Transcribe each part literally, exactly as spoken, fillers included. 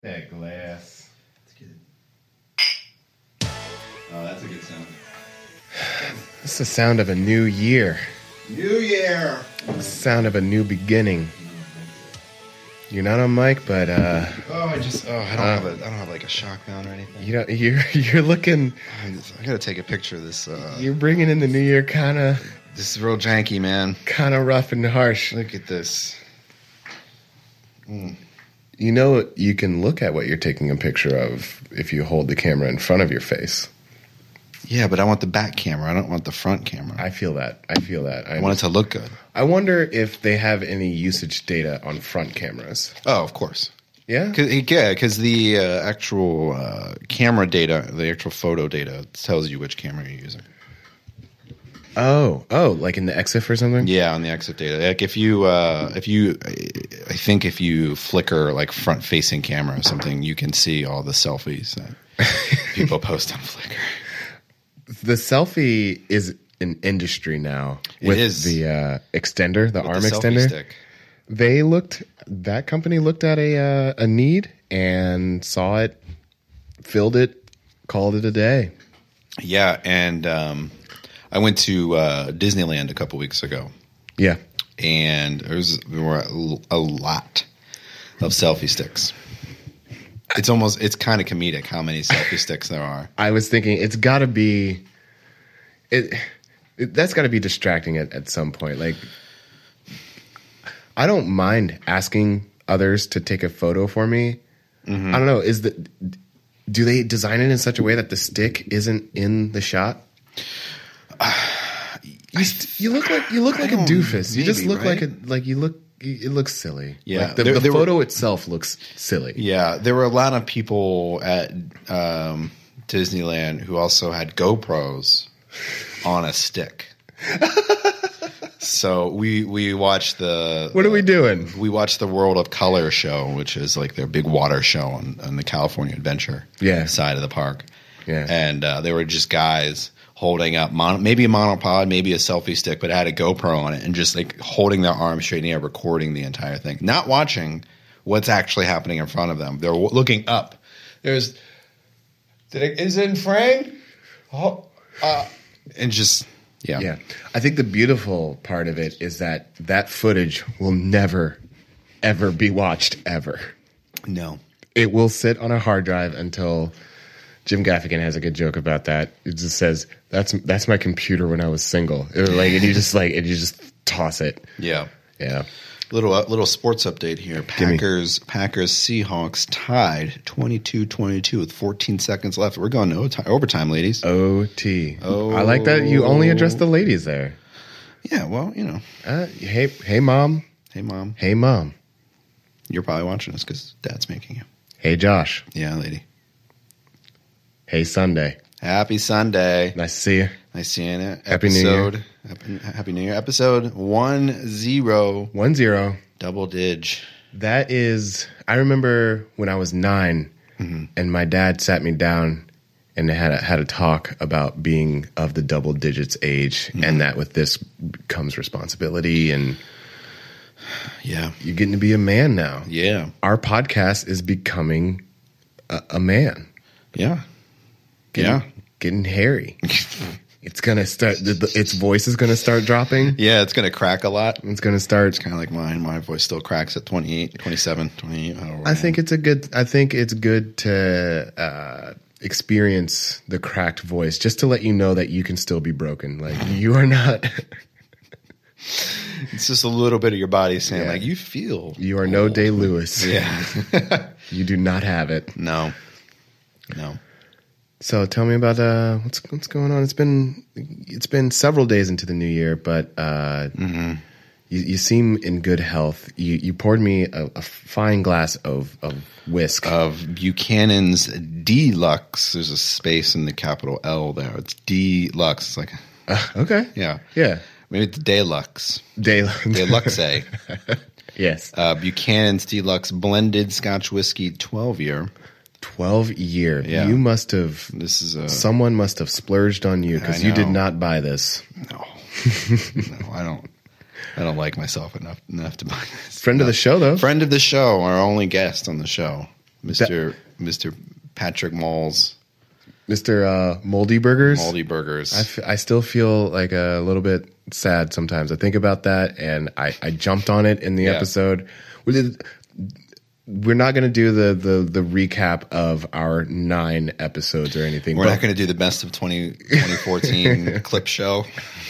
That glass. That's good. Oh, that's a good sound. It's the sound of a new year. New Year. It's the sound of a new beginning. You're not on mic, but uh, Oh, I just oh, I don't Uh, have a I don't have like a shock mount or anything. you know you're you're looking. I, just- I gotta take a picture of this. Uh, You're bringing in the new year, kind of this is real janky, man. kind of rough and harsh. Look at this. You know, you can look at what you're taking a picture of if you hold the camera in front of your face. Yeah, but I want the back camera. I don't want the front camera. I, I feel that. I feel that. I, want it to look good. I wonder if they have any usage data on front cameras. Oh, of course. Yeah. Cause, yeah, because the uh, actual uh, camera data, the actual photo data, tells you which camera you're using. Oh, oh, like in the E X I F or something. Yeah, on the exit data. Like if you, uh, if you, I think if you flicker like front-facing camera or something, you can see all the selfies that people post on Flickr. The selfie is an industry now It with is. the uh, extender, the With arm the selfie extender. stick. They looked. That company looked at a uh, a need and saw it, filled it, called it a day. Yeah, and um, I went to uh, Disneyland a couple weeks ago, Yeah. and there was there were a, a lot of selfie sticks. It's almost it's kind of comedic how many selfie sticks there are. I was thinking it's got to be it, it that's got to be distracting at, at some point. Like, I don't mind asking others to take a photo for me. Mm-hmm. I don't know. Is the do they design it in such a way that the stick isn't in the shot? You, st- you look like you look like a don't- doofus. You just maybe, look like a right? like you look. It looks silly. Yeah. Like the, There- the there were- photo itself looks silly. Yeah, there were a lot of people at um, Disneyland who also had GoPros on a stick. So we we watched the What are we doing? we watched the World of Color show, which is like their big water show on, on the California Adventure Yeah. side of the park. Yeah. And uh, they were just guys holding up mon- maybe a monopod, maybe a selfie stick, but it had a GoPro on it and just like holding their arms straight in the air, recording the entire thing, not watching what's actually happening in front of them. They're w- looking up. There's, did it, is it in frame? Oh, uh, and just yeah, Yeah. I think the beautiful part of it is that that footage will never, ever be watched ever. no, It will sit on a hard drive until Jim Gaffigan has a good joke about that. It just says, that's that's my computer when I was single. It was like, and you just like, and you just toss it. yeah. Yeah. Little uh, little sports update here. me. Packers Packers Seahawks tied twenty-two twenty-two with fourteen seconds left. We're going to overtime, overtime ladies. O T. Oh. I like that you only address the ladies there. Yeah, well, you know. Uh, hey, hey, mom. Hey, mom. Hey, mom. You're probably watching this because Dad's making you. Hey, Josh. Yeah, lady. Hey, Sunday. Happy Sunday. Nice to see you. Nice seeing it. Happy New Year. Episode, Happy, Happy New Year. Episode one zero. One zero. Double dig. That is, I remember when I was nine, and my dad sat me down and had a, had a talk about being of the double digits age, and that with this comes responsibility, and Yeah. you're getting to be a man now. Yeah. Our podcast is becoming a, a man. Yeah. Getting, Yeah. getting hairy. It's gonna start. The, the, its voice is gonna start dropping. Yeah, it's going to crack a lot. It's gonna start. Kind of like mine. My voice still cracks at twenty-eight, twenty-seven, twenty-eight. however I am. think it's a good. I think it's good to uh, experience the cracked voice, just to let you know that you can still be broken. Like you are not. It's just a little bit of your body saying, Yeah. like, you feel. You are no Day Lewis. Yeah. You do not have it. No. No. So tell me about uh, what's what's going on. It's been it's been several days into the new year, but uh, Mm-hmm. you, you seem in good health. You you poured me a, a fine glass of of whisk. Of Buchanan's Deluxe. There's a space in the capital L there. It's Deluxe. It's like, Uh, okay. yeah. Yeah. Maybe it's Deluxe. Day. Deluxe. Yes. uh, Buchanan's Deluxe blended Scotch whiskey twelve year. Twelve year. Yeah. You must have. This is a. Someone must have splurged on you because I you did know. not buy this. No. No, I don't. I don't like myself enough enough to buy this. Friend of the show, though. Friend of the show, our only guest on the show. Mister Mister Patrick Malls. Mister Uh, Moldy Burgers. Moldy Burgers. I, f- I still feel like a little bit sad sometimes. I think about that, and I, I jumped on it in the Yeah. episode. We did, we're not going to do the, the, the recap of our nine episodes or anything. We're but- not going to do the best of twenty, twenty fourteen clip show.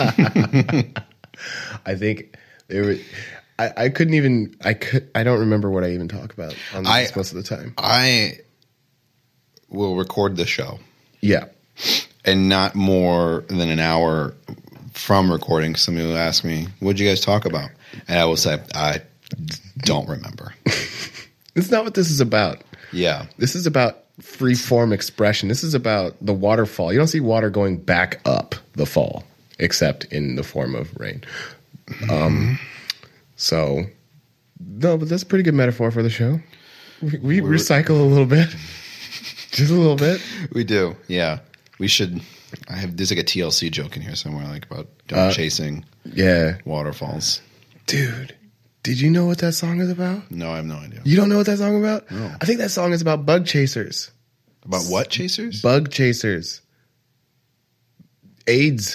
I think it was, I, I couldn't even I could I don't remember what I even talk about on I- this most of the time. I will record the show. Yeah. And not more than an hour from recording, somebody will ask me, what'd you guys talk about? And I will say, I don't remember. It's not what this is about. Yeah. This is about free form expression. This is about the waterfall. You don't see water going back up the fall, except in the form of rain. Um, so, no, but that's a pretty good metaphor for the show. We, we recycle a little bit. Just a little bit. We do. Yeah. We should. I have. There's like a T L C joke in here somewhere, like about dog Uh, chasing Yeah. waterfalls. Dude, did you know what that song is about? No, I have no idea. You don't know what that song is about? No. I think that song is about bug chasers. About what chasers? Bug chasers. AIDS.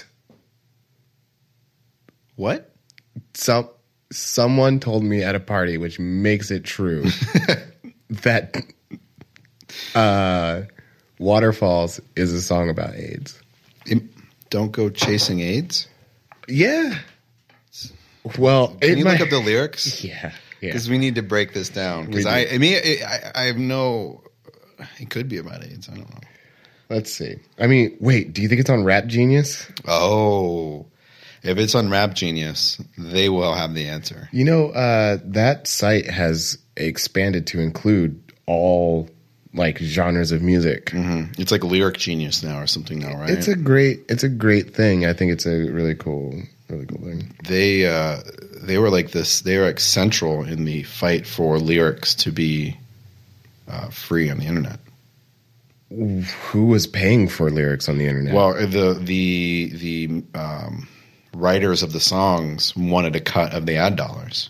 What? Some someone told me at a party, which makes it true, that uh, Waterfalls is a song about AIDS. Im- Don't go chasing AIDS? Yeah. Well, Can it you might- look up the lyrics? Yeah. Yeah. Because we need to break this down. Because We I, do. I mean, I, I have no. It could be about AIDS. I don't know. Let's see. I mean, wait, do you think it's on Rap Genius? Oh, if it's on Rap Genius, they will have the answer. You know, uh, that site has expanded to include all like genres of music. Mm-hmm. It's like Lyric Genius now or something now, right? It's a great, it's a great thing. I think it's a really cool, really cool thing. they uh, they were like this. They were like central in the fight for lyrics to be uh, free on the internet. Who was paying for lyrics on the internet? Well, the the the um, writers of the songs wanted a cut of the ad dollars.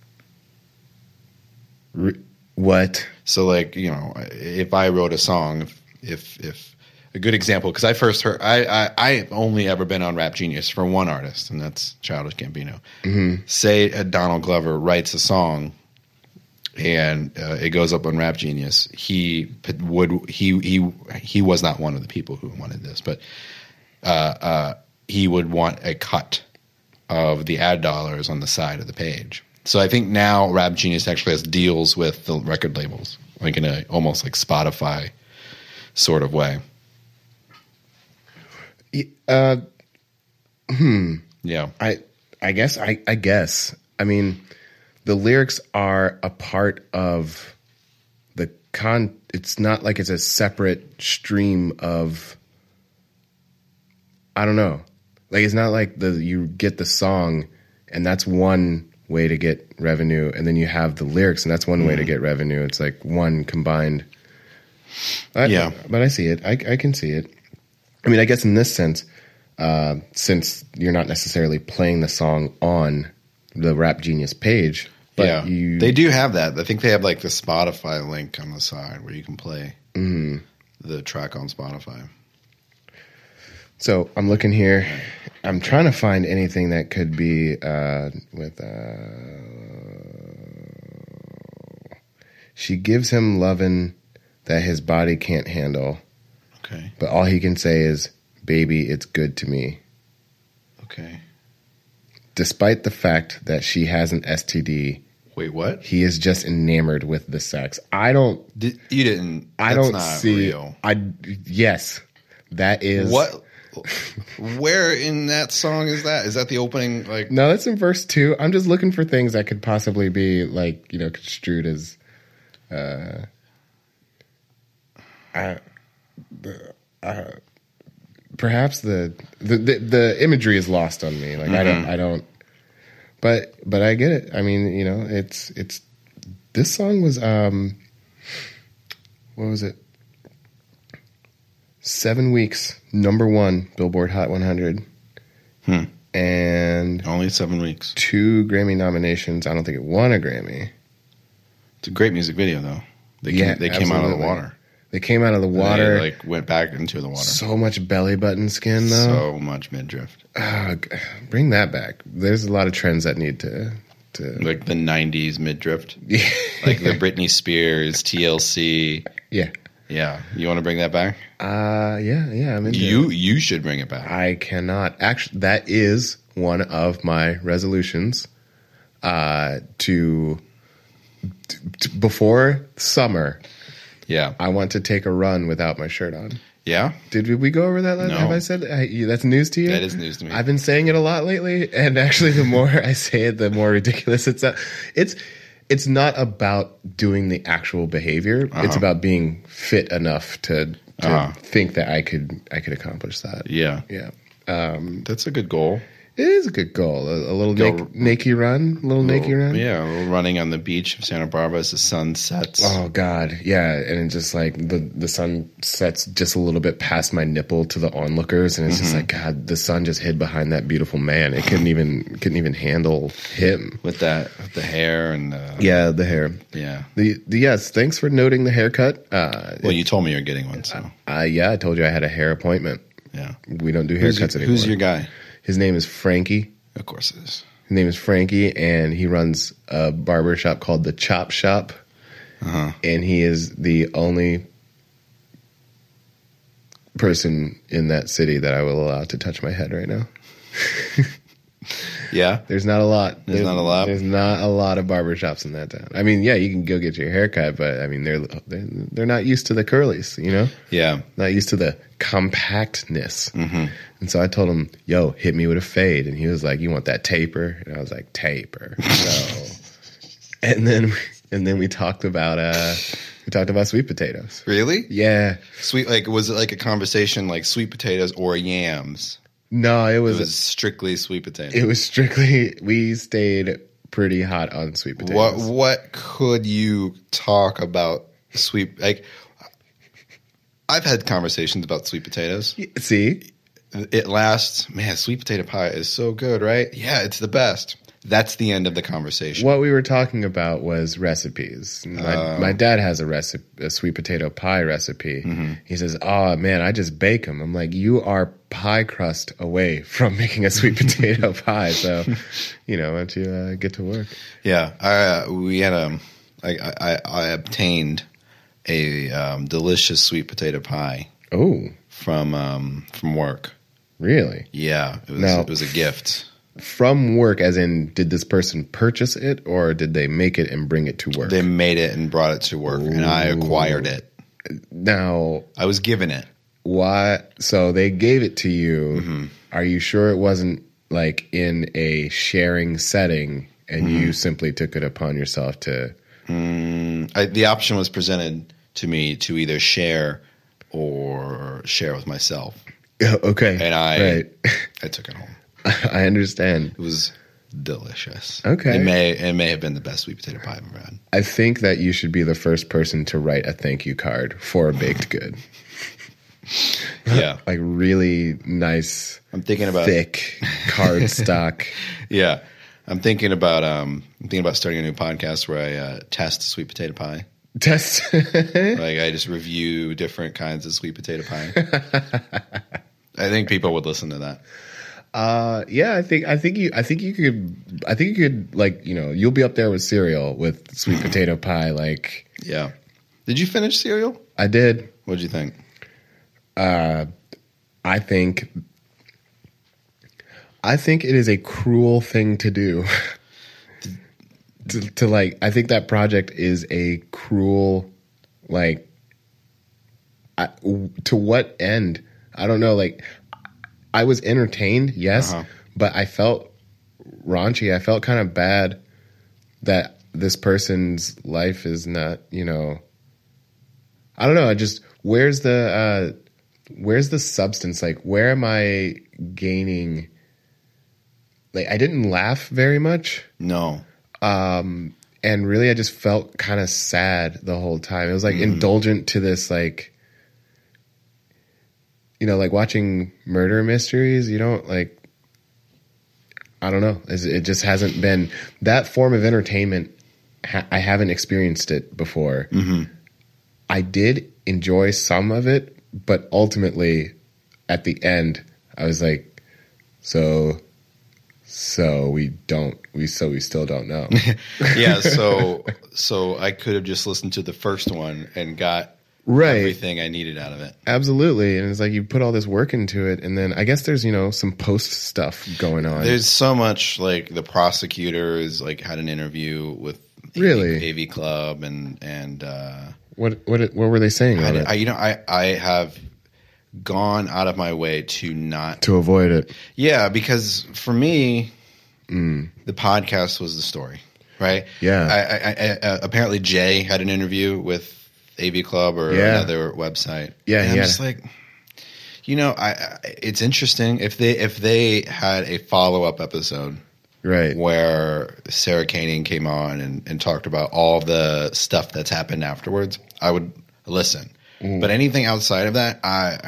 Re- what? So, like, you know, if I wrote a song, if if, if a good example, because I first heard, I, I I've only ever been on Rap Genius for one artist, and that's Childish Gambino. Mm-hmm. Say uh, Donald Glover writes a song, and uh, it goes up on Rap Genius. He p- would he he he was not one of the people who wanted this, but uh, uh, he would want a cut of the ad dollars on the side of the page. So I think now Rap Genius actually has deals with the record labels, like in a almost like Spotify sort of way. Uh, Yeah. I, I guess, I, I guess. I mean, the lyrics are a part of the con. It's not like it's a separate stream of. I don't know. Like it's not like the you get the song, and that's one way to get revenue, and then you have the lyrics, and that's one mm. way to get revenue. It's like one combined. I, Yeah, but I see it. I, I can see it. I mean, I guess in this sense, uh, since you're not necessarily playing the song on the Rap Genius page, but yeah, you, they do have that. I think they have like the Spotify link on the side where you can play mm. the track on Spotify. So I'm looking here. I'm trying to find anything that could be uh, with. Uh, she gives him lovin' that his body can't handle. Okay. But all he can say is, "Baby, it's good to me." Okay. Despite the fact that she has an S T D, wait, what? He is just enamored with the sex. I don't. Did, you didn't. I that's don't not see. Real. I yes, that is what. Where in that song is that? Is that the opening? Like no, that's in verse two. I'm just looking for things that could possibly be like you know construed as. Uh, I, the, uh, perhaps the, the the the imagery is lost on me. Like mm-hmm. I don't I don't. But but I get it. I mean you know it's it's this song was um. What was it? Seven weeks, number one, Billboard Hot one hundred. Hmm. And only seven weeks. Two Grammy nominations. I don't think it won a Grammy. It's a great music video, though. They Yeah, came, they came out of the absolutely. water. They came out of the water. They, like went back into the water. So much belly button skin, though. So much midriff. Oh, g- bring that back. There's a lot of trends that need to. to Like the nineties midriff. yeah. Like the Britney Spears, T L C. yeah. Yeah. You want to bring that back? Uh, yeah, yeah. I'm into You it. you should bring it back. I cannot. Actually, that is one of my resolutions uh, to, to. Before summer, Yeah. I want to take a run without my shirt on. Yeah? Did we go over that last? No. Have I said I, you- that's news to you? That is news to me. I've been saying it a lot lately, and actually, the more I say it, the more ridiculous it's. Uh, it's it's not about doing the actual behavior. Uh-huh. It's about being fit enough to to Uh-huh. think that I could I could accomplish that. Yeah. Yeah, um, That's a good goal. it is a good goal. A, a little Go- nak- naked run, a little naked run. Yeah, we're running on the beach of Santa Barbara as the sun sets. Oh God, yeah, and it's just like the the sun sets just a little bit past my nipple to the onlookers, and it's just like God, the sun just hid behind that beautiful man. It couldn't even couldn't even handle him. With that, with the hair and the, Yeah, the hair. yeah. The, the yes, thanks for noting the haircut. Uh, Well, you told me you're getting one, so uh, yeah, I told you I had a hair appointment. yeah. We don't do Who's, haircuts your, anymore. who's your guy? His name is Frankie. Of course it is. His name is Frankie, and he runs a barber shop called the Chop Shop. Uh-huh. And he is the only person in that city that I will allow to touch my head right now. Yeah. There's not a lot. There's not a lot? There's not a lot of barbershops in that town. I mean, yeah, you can go get your haircut, but I mean, they're they're, they're not used to the curlies, you know? Yeah. Not used to the compactness. Mm-hmm. And so I told him, yo, hit me with a fade. And he was like, you want that taper? And I was like, taper. So, and then, and then we talked about, uh, we talked about sweet potatoes. Really? Yeah. Sweet, like, was it like a conversation like sweet potatoes or yams? No, it was, It was strictly sweet potatoes. it was strictly, we stayed pretty hot on sweet potatoes. What what could you talk about sweet like I've had conversations about sweet potatoes. See? It lasts, man, sweet potato pie is so good, right? Yeah, it's the best. That's the end of the conversation. What we were talking about was recipes. My, Oh. my dad has a recipe, a sweet potato pie recipe. Mm-hmm. He says, "Oh man, I just bake them." I'm like, "You are pie crust away from making a sweet potato pie." So, you know, why don't you uh, get to work? Yeah, I, uh, we had um, I, I, I obtained a um, delicious sweet potato pie Oh, from um, from work. really? Yeah, it was Now- it was a gift. From work, as in, did this person purchase it, or did they make it and bring it to work? They made it and brought it to work, and I acquired it. Now, I was given it. what? So they gave it to you. Mm-hmm. Are you sure it wasn't like in a sharing setting, and you simply took it upon yourself to? I, the option was presented to me to either share or share with myself, Okay, and I right. I took it home. I understand. It was delicious. Okay. it may it may have been the best sweet potato pie I've ever had. I think that you should be the first person to write a thank you card for a baked good. Yeah, Like really nice, I'm thinking about thick card stock. yeah. I'm thinking about um I'm thinking about starting a new podcast where I uh, test sweet potato pie. Test. Like I just review different kinds of sweet potato pie. I think people would listen to that. Uh, yeah, I think I think you I think you could I think you could like you know you'll be up there with cereal with sweet potato pie. Like Yeah. Did you finish cereal? I did. What'd you think? I think I think it is a cruel thing to do. to, to like I think that project is a cruel like I, to what end? I don't know. Like I was entertained, yes, Uh-huh. but I felt raunchy. I felt kind of bad that this person's life is not, you know, I don't know. I just, where's the, uh, where's the substance? Like, where am I gaining? Like, I didn't laugh very much. No. And really, I just felt kind of sad the whole time. It was like indulgent to this, like, you know, like watching murder mysteries. You don't like, I don't know. It's- It just hasn't been that form of entertainment. Ha- I haven't experienced it before. I did enjoy some of it, but ultimately, at the end, I was like, so, so we don't, we so we still don't know. yeah, so so I could have just listened to the first one and got right. everything I needed out of it. Absolutely, and it's like you put all this work into it, and then I guess there's you know some post stuff going on. There's so much, like the prosecutors like had an interview with really A V Club and and uh, what what what were they saying on I, it? I, you know I I have gone out of my way to not to avoid it. Yeah, because for me, mm. the podcast was the story, right? Yeah. I, I, I, uh, apparently, Jay had an interview with A V Club or yeah. another website. Yeah, and I'm yeah. just like, you know, I, I it's interesting if they if they had a follow up episode, right, where Sarah Koenig came on and, and talked about all the stuff that's happened afterwards, I would listen. Mm. But anything outside of that, I.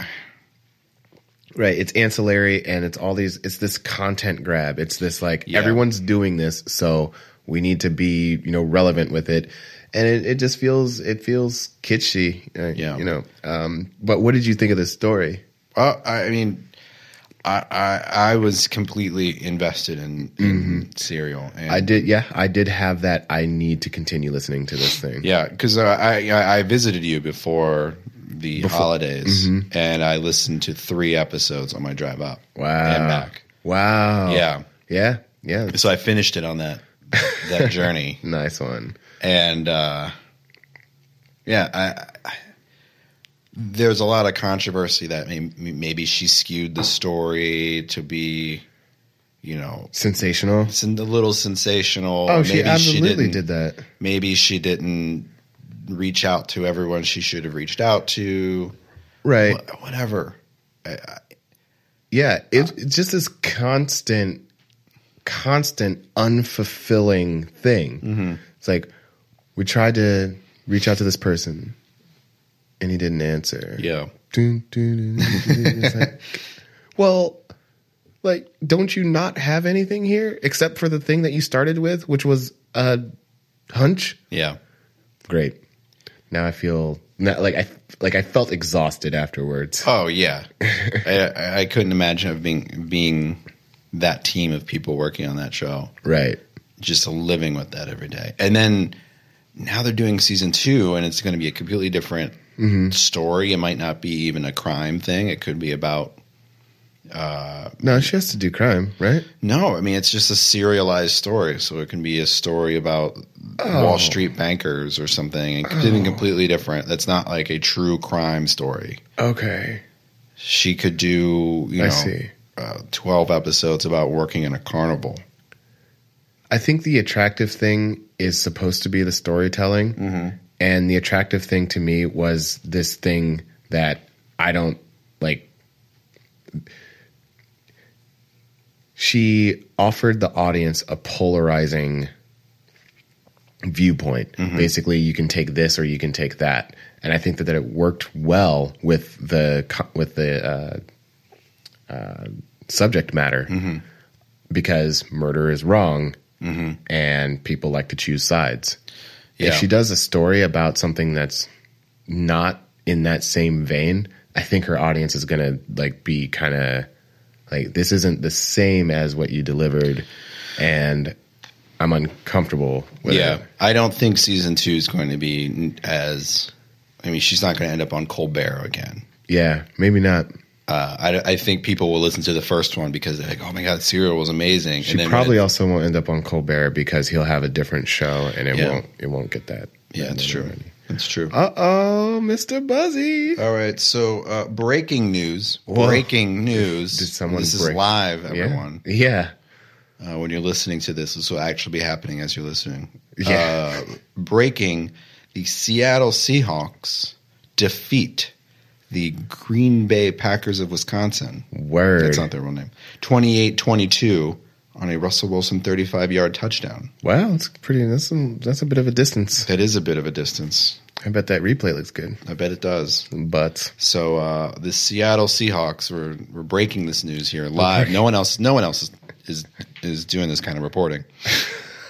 Right, it's ancillary, and it's all these. It's this content grab. It's this like yeah. everyone's doing this, so we need to be you know relevant with it, and it, it just feels it feels kitschy. Uh, yeah, you know. Um, but what did you think of this story? Well, I mean, I I, I was completely invested in, in mm-hmm. Serial. And I did, yeah, I did have that. I need to continue listening to this thing. Yeah, because uh, I, I I visited you before the Before. holidays, mm-hmm. and I listened to three episodes on my drive up. Wow. And back. Wow. Yeah. Yeah. Yeah. So I finished it on that that journey. Nice one. And uh, yeah, I, I, there's a lot of controversy that maybe, maybe she skewed the story to be, you know, sensational. It's a little sensational. Oh, she maybe absolutely she did that. Maybe she didn't reach out to everyone she should have reached out to. Right. Wh- whatever. I, I, yeah. It, it's just this constant, constant unfulfilling thing. Mm-hmm. It's like we tried to reach out to this person and he didn't answer. Yeah. Dun, dun, dun, dun, dun. It's like, well, like, don't you not have anything here except for the thing that you started with, which was a hunch? Yeah. Great. Now I feel not, like I like I felt exhausted afterwards. Oh yeah, I, I couldn't imagine of being being that team of people working on that show. Right, just living with that every day. And then now they're doing season two, and it's going to be a completely different mm-hmm. story. It might not be even a crime thing. It could be about. Uh, no, she has to do crime, right? No, I mean it's just a serialized story, so it can be a story about oh. Wall Street bankers or something. It's oh. completely different. That's not like a true crime story. Okay, she could do you know I see. Uh, twelve episodes about working in a carnival. I think the attractive thing is supposed to be the storytelling, mm-hmm. and the attractive thing to me was this thing that I don't like. She offered the audience a polarizing viewpoint. Mm-hmm. Basically, you can take this or you can take that, and I think that, that it worked well with the with the uh, uh, subject matter mm-hmm. because murder is wrong, mm-hmm. and people like to choose sides. Yeah. If she does a story about something that's not in that same vein, I think her audience is going to like be kind of like, this isn't the same as what you delivered, and I'm uncomfortable with yeah, it. I don't think season two is going to be as. I mean, she's not going to end up on Colbert again. Yeah, maybe not. Uh, I, I think people will listen to the first one because they're like, "Oh my god, Serial was amazing." She and then probably it, also won't end up on Colbert because he'll have a different show, and it yeah. won't it won't get that. Yeah, it's true. Already. It's true. Uh oh, Mister Buzzy. All right, so uh, breaking news. Whoa. Breaking news. Did someone this break? is live, everyone. Yeah. yeah. Uh, when you're listening to this, this will actually be happening as you're listening. Yeah. Uh, breaking: the Seattle Seahawks defeat the Green Bay Packers of Wisconsin. Word. That's not their real name. twenty-eight twenty-two on a Russell Wilson thirty-five yard touchdown. Wow, that's pretty. That's some, that's a bit of a distance. That is a bit of a distance. I bet that replay looks good. I bet it does. But so uh, the Seattle Seahawks were were breaking this news here live. No one else. No one else is is, is doing this kind of reporting.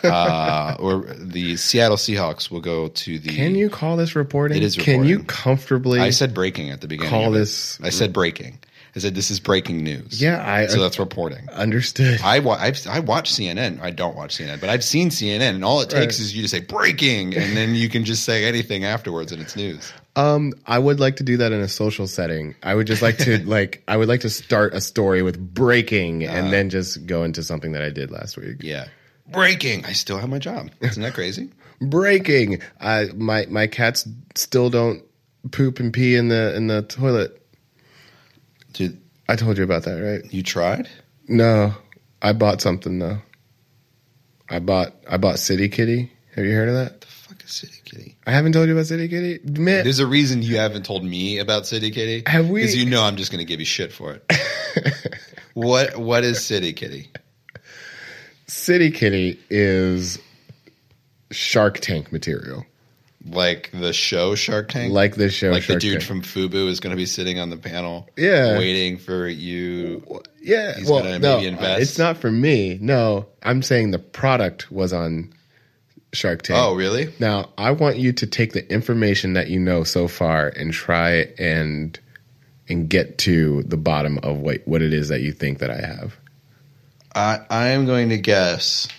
uh, or the Seattle Seahawks will go to the. Can you call this reporting? It is Can you reporting. comfortably? I said breaking at the beginning. Call of it. this- I said breaking. I said this is breaking news. Yeah, I So that's reporting. understood. I, wa- I've, I watch C N N. I don't watch C N N, but I've seen C N N, and all it takes Right. is you to say breaking, and then you can just say anything afterwards, and it's news. Um, I would like to do that in a social setting. I would just like to like I would like to start a story with breaking and then just go into something that I did last week. Yeah, breaking. I still have my job. Isn't that crazy? Breaking. I my my cats still don't poop and pee in the in the toilet. Dude, I told you about that, right? you tried? No, I bought something though. I bought I bought City Kitty. Have you heard of that? The fuck is City Kitty? I haven't told you about City Kitty. Man, There's a reason you haven't told me about City Kitty. Have we- Because you know I'm just going to give you shit for it. what What is City Kitty? City Kitty is Shark Tank material, Like the show Shark Tank? like this show. Like Shark the dude Tank. from Fubu is going to be sitting on the panel, Yeah. waiting for you. Yeah, He's well, gonna no, maybe invest. it's not for me. No, I'm saying the product was on Shark Tank. Oh, really? Now, I want you to take the information that you know so far and try and and get to the bottom of what what it is that you think that I have. I I am going to guess.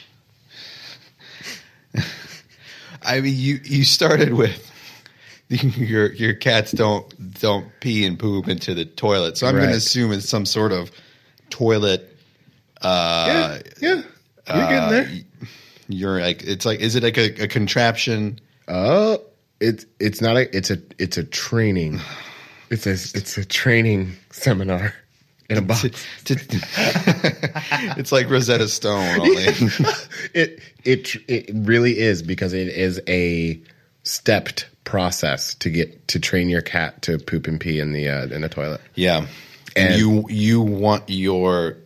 I mean, you you started with your your cats don't don't pee and poop into the toilet, so I'm going Right. to assume it's some sort of toilet. Uh, yeah, yeah, you're getting there. You're like it's like is it like a, a contraption? Oh, it's it's not a it's a it's a training. It's a it's a training seminar in a box. To- to- it's like Rosetta Stone. Only. It it it really is because it is a stepped process to get to train your cat to poop and pee in the uh, in the toilet. Yeah, and, And- you you want your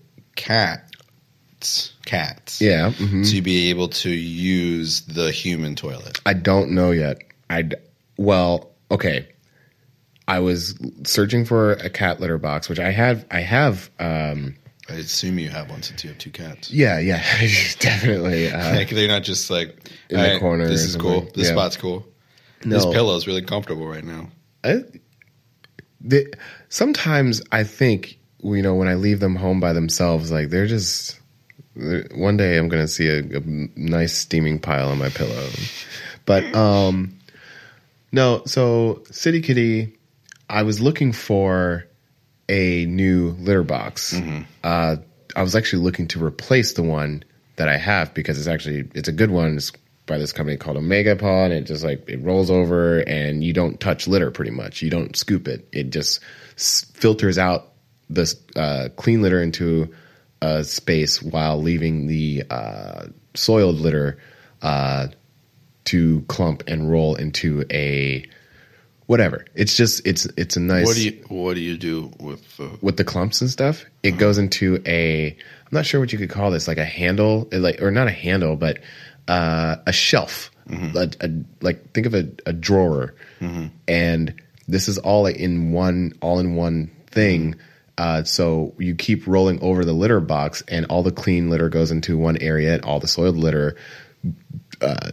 cats cats Yeah, mhm. to be able to use the human toilet. I don't know yet. I well, okay. I was searching for a cat litter box, which I have. I have. Um, I assume you have one since you have two cats. yeah, yeah, definitely. Uh, Like they're not just like In the "All right, corner This or is cool. something." This Yeah. spot's cool. no, This pillow is really comfortable right now. I, the, sometimes I think you know when I leave them home by themselves, like they're just. they're- One day I'm going to see a, a nice steaming pile on my pillow, but um, no. So City Kitty, I was looking for a new litter box. Uh, I was actually looking to replace the one that I have because it's actually it's a good one. It's by this company called Omega Pod. It just like it rolls over and you don't touch litter pretty much. You don't scoop it. It just s- filters out the uh, clean litter into a space while leaving the uh, soiled litter uh, to clump and roll into a whatever. It's just it's it's a nice What do you What do you do with? Uh, with the clumps and stuff. It goes into a I'm not sure what you could call this, like a handle, like or not a handle, but uh, a shelf. A, a, like think of a, a drawer, and this is all in one, all in one thing. Uh, so you keep rolling over the litter box, and all the clean litter goes into one area, and all the soiled litter uh,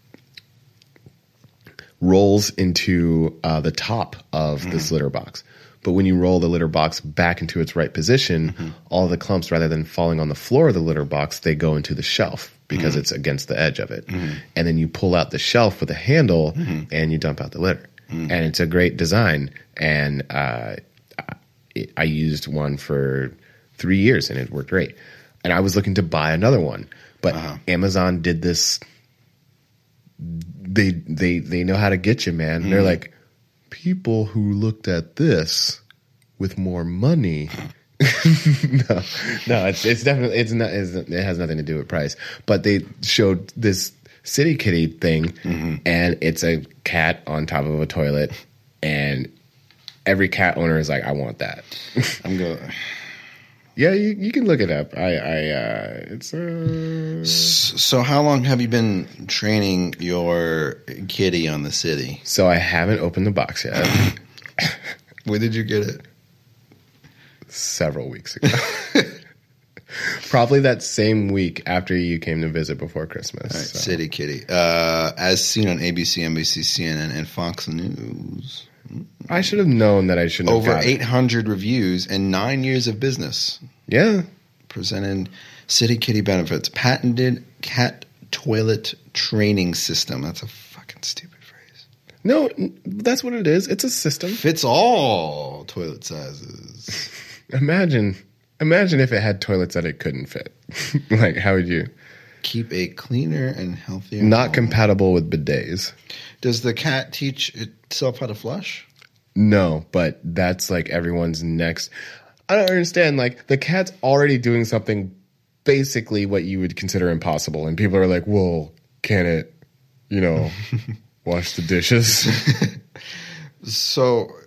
rolls into uh, the top of this litter box. But when you roll the litter box back into its right position, all the clumps, rather than falling on the floor of the litter box, they go into the shelf because it's against the edge of it. And then you pull out the shelf with a handle and you dump out the litter. And it's a great design. And uh, I, I used one for three years and it worked great. And I was looking to buy another one, but Amazon did this. They they they know how to get you, man. Mm-hmm. They're like, people who looked at this with more money. no, no, it's it's definitely it's not it's, it has nothing to do with price. But they showed this City Kitty thing, Mm-hmm. and it's a cat on top of a toilet, and every cat owner is like, I want that. I'm going. Yeah, you, you can look it up. I, I uh, it's uh, So, how long have you been training your kitty on the city? so I haven't opened the box yet. When did you get it? Several weeks ago. Probably that same week after you came to visit before Christmas. All right, so. City Kitty. Uh, as seen on A B C, N B C, C N N, and Fox News. I should have known that I shouldn't Over have got eight hundred reviews and nine years of business. it. Yeah. Presented City Kitty benefits. Patented cat toilet training system. That's a fucking stupid phrase. No, n- that's what it is. It's a system. Fits all toilet sizes. Imagine, imagine if it had toilets that it couldn't fit. Like, how would you? Keep a cleaner and healthier Not home. compatible with bidets. Does the cat teach itself how to flush? No, but that's like everyone's next. I don't understand. Like, the cat's already doing something basically what you would consider impossible. And people are like, well, can it, you know, wash the dishes? So,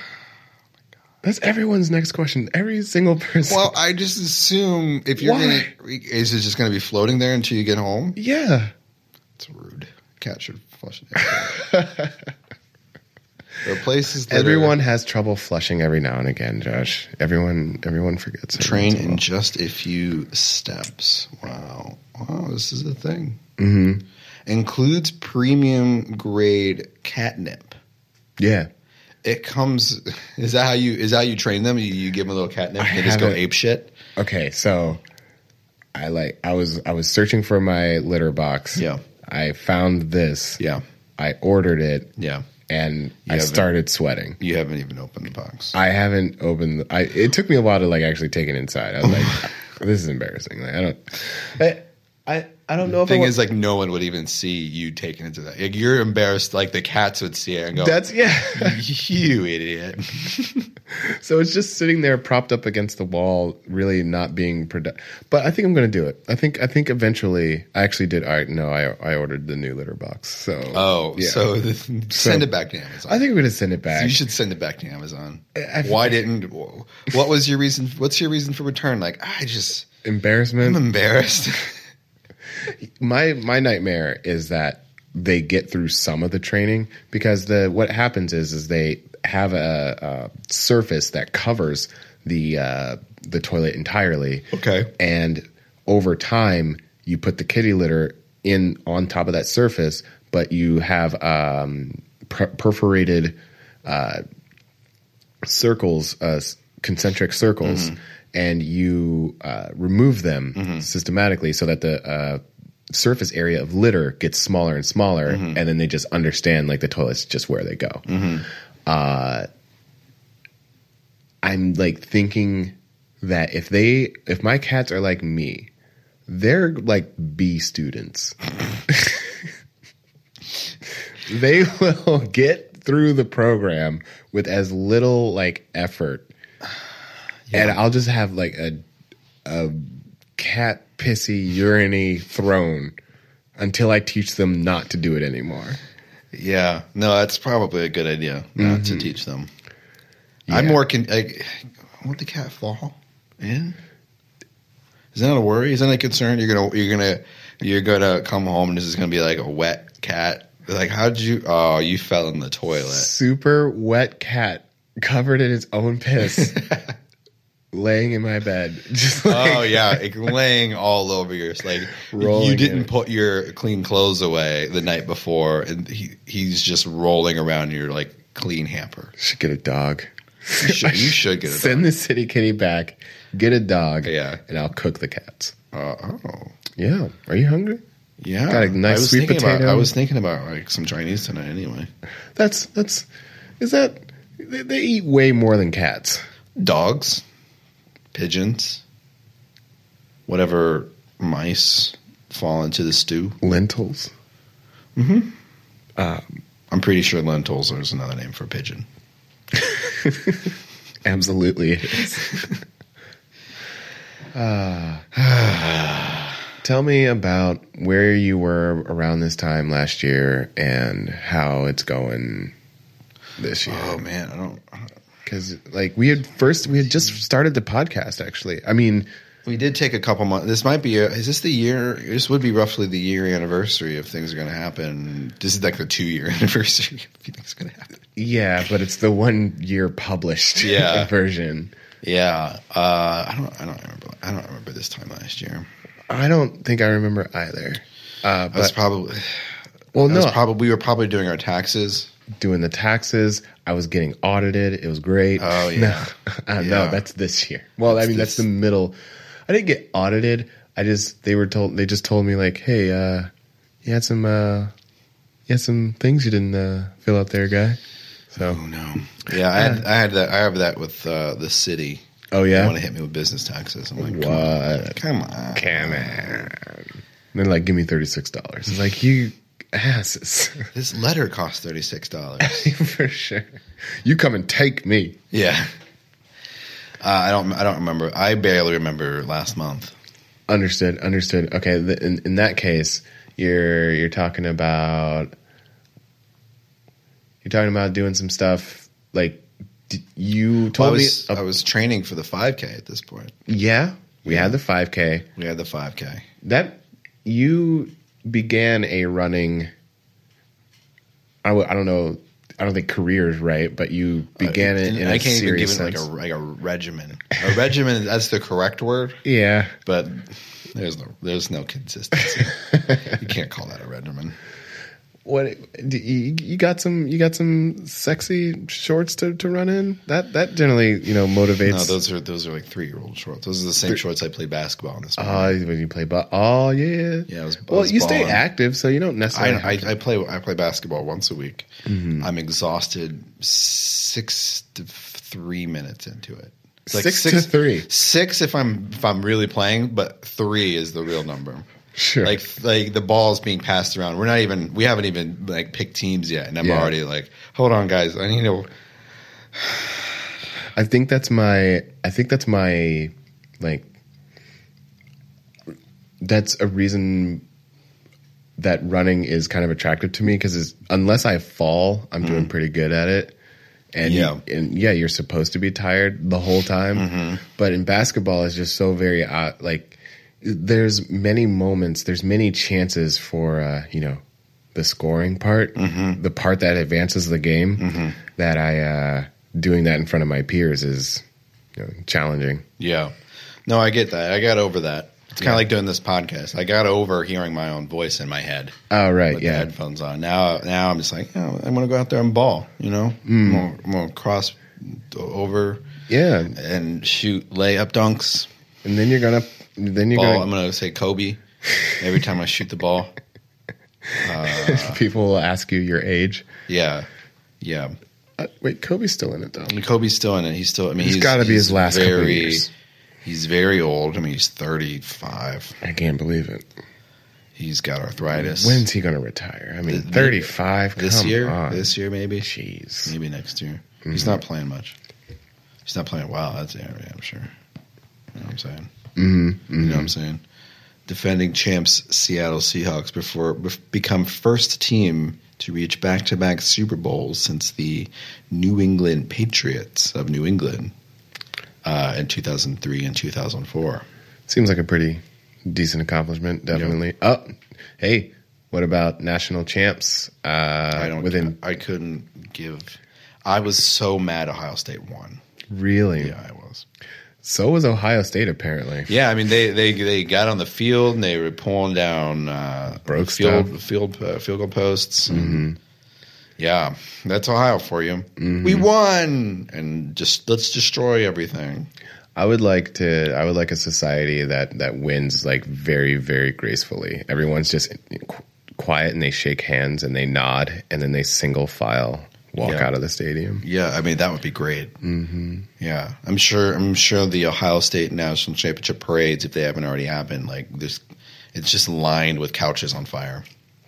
That's everyone's next question. Every single person. well, I just assume if you're Why? gonna, is it just going to be floating there until you get home? Yeah. It's rude. Cat should flush it. There are places that Everyone are has trouble flushing every now and again, Josh. Everyone everyone forgets. every train once in a in while. just a few steps. Wow. Wow, this is a thing. Mm-hmm. Includes premium grade catnip. Yeah. It comes. Is that how you? Is that how you train them? You, you give them a little catnip I and they just go haven't- ape shit. Okay, so I like I was I was searching for my litter box. Yeah. I found this. Yeah, I ordered it yeah. and I haven't- started sweating. You haven't even opened the box. I haven't opened. The, I it took me a while to like actually take it inside. I was like, this is embarrassing. Like, I don't. I, I I don't know if Thing I want, is, like, no one would even see you taking it to that. Like, you're embarrassed. Like the cats would see it and go, that's yeah. "You idiot." So it's just sitting there propped up against the wall, really not being productive. But I think I'm going to do it. I think I think eventually I actually did. All right, no, I I ordered the new litter box. So Oh, yeah. so send So- it back to Amazon. I think I'm going to send it back. you should send it back to Amazon. I- Why didn't? What was your reason? What's your reason for return? Like, I just, Embarrassment. I'm embarrassed. my my nightmare is that they get through some of the training because the what happens is is they have a, a surface that covers the uh, the toilet entirely. Okay. And over time, you put the kitty litter in on top of that surface, but you have um, per- perforated uh, circles, uh, concentric circles, Mm-hmm. and you uh, remove them Mm-hmm. systematically so that the uh, surface area of litter gets smaller and smaller, Mm-hmm. and then they just understand like the toilet's just where they go. Uh, I'm like thinking that if they, if my cats are like me, they're like B students. They will get through the program with as little like effort, and I'll just have like a a cat pissy uriny thrown until I teach them not to do it anymore. Yeah, no, that's probably a good idea not to teach them. I'm Yeah. more con- like, won't the cat fall in? Is that a worry? Is that a concern? You're gonna you're gonna you're gonna come home and this is gonna be like a wet cat. Like, how'd you? Oh, you fell in the toilet. Super wet cat covered in its own piss, laying in my bed. Just like, Oh yeah, like laying all over your like Rolling you didn't in. put your clean clothes away the night before, and he he's just rolling around your like clean hamper. should get a dog. You should, you should get a Send the city kitty back, get a dog, Yeah. and I'll cook the cats. dog. Uh, oh Yeah. Are you hungry? yeah, Got a nice I was sweet thinking potato. About, I was thinking about like some Chinese tonight. Anyway, That's that's is that they, they eat way more than cats. dogs, pigeons, whatever mice fall into the stew. Lentils. I'm pretty sure lentils is another name for pigeon. Absolutely it is. Ah. Tell me about where you were around this time last year and how it's going this year. Oh man, I don't. Because like we had first we had just started the podcast actually. I mean, We did take a couple months. This might be. A, is this the year? This would be roughly the year anniversary if things are going to happen. This is like the two year anniversary if things are going to happen. yeah, but it's the one year published Yeah. version. Yeah, uh, I don't. I don't remember. I don't remember this time last year. I don't think I remember either. Uh, but I was probably. well, I no, was probably we were probably doing our taxes. Doing the taxes. I was getting audited. It was great. Oh yeah. No, uh, Yeah. no, that's this year. Well, That's I mean, this- that's the middle. I didn't get audited. I just they were told they just told me like, hey, uh, you had some uh, you had some things you didn't uh, fill out there, guy. So Oh no. Yeah, I had I had that. I have that with uh, the city. oh They yeah, want to hit me with business taxes. I'm like, what? come on, come on. Come on. And they're like, give me thirty six dollars. It's like you asses. This letter cost thirty six dollars. For sure. You come and take me. Yeah. Uh, I don't. I don't remember. I barely remember last month. Understood. Understood. Okay. th- In, in that case, you're you're talking about you're talking about doing some stuff like d- you told Well, I was, me. I was training for the five K at this point. Yeah, we Yeah. had the five K. We had the five K. That you began a running. I, w- I don't know. I don't think career is right, but you began it And in I a can't even give serious it like a sense. like a regimen. A regimen. That's the correct word, Yeah. but there's no there's no consistency. You can't call that a regimen. What do you, you got some? You got some sexy shorts to, to run in. That that generally you know motivates. No, those are those are like three year old shorts. Those are the same Three- shorts I played basketball in this. Oh, morning. when you play ball. Oh, yeah. Yeah, I was- I well, was you stay balling. active, so you don't I, necessarily. I have to- I play I play basketball once a week. I'm exhausted six to three minutes into it. It's Six to three. Six if I'm if I'm really playing, but three is the real number. Sure. Like like the ball's being passed around. We're not even we haven't even like picked teams yet, and I'm Yeah. already like, hold on, guys, I need to. I think that's my. I think that's my. Like. That's a reason that running is kind of attractive to me because unless I fall, I'm doing pretty good at it. And Yeah. you, and yeah, you're supposed to be tired the whole time, but in basketball, it's just so very uh, like. There's many moments. There's many chances for uh, you know the scoring part, the part that advances the game. That I uh, doing that in front of my peers is you know, challenging. Yeah, no, I get that. I got over that. It's kind of like doing this podcast. I got over hearing my own voice in my head. Oh right, With the yeah. headphones on. Now, now I'm just like, oh, I'm gonna go out there and ball. You know, I'm, gonna, I'm gonna cross over Yeah, and shoot layup dunks. and then you're gonna then you're Ball. gonna I'm gonna say Kobe every time I shoot the ball. people will ask you your age. Yeah, yeah. Uh, wait, Kobe's still in it though. And Kobe's still in it. He's still. I mean, He's he's gotta be his he's last couple of very, years. He's very old. I mean, he's thirty-five. I can't believe it. He's got arthritis. When's he gonna retire? I mean, The- thirty-five. This Come year? on. This year, maybe. Jeez. Maybe next year. Mm-hmm. He's not playing much. He's not playing well. That's yeah, yeah, I'm sure. You know what I'm saying? Mm-hmm. You know what I'm saying? Defending champs Seattle Seahawks before bef- become first team to reach back-to-back Super Bowls since the New England Patriots of New England uh, in two thousand three and two thousand four. Seems like a pretty decent accomplishment. Definitely. Oh, hey, what about national champs? Uh, I don't. within I couldn't give. I was so mad Ohio State won. really. Yeah, I was. So was Ohio State apparently. Yeah, I mean they, they, they got on the field and they were pulling down uh, Broke field stuff. field uh, field goal posts. And yeah, that's Ohio for you. We won, and just let's destroy everything. I would like to. I would like a society that that wins like very very gracefully. Everyone's just qu- quiet and they shake hands and they nod and then they single file walk Yeah. out of the stadium. Yeah, I mean that would be great. Mm-hmm. Yeah, I'm sure. I'm sure the Ohio State national championship parades, if they haven't already happened, like this, it's just lined with couches on fire.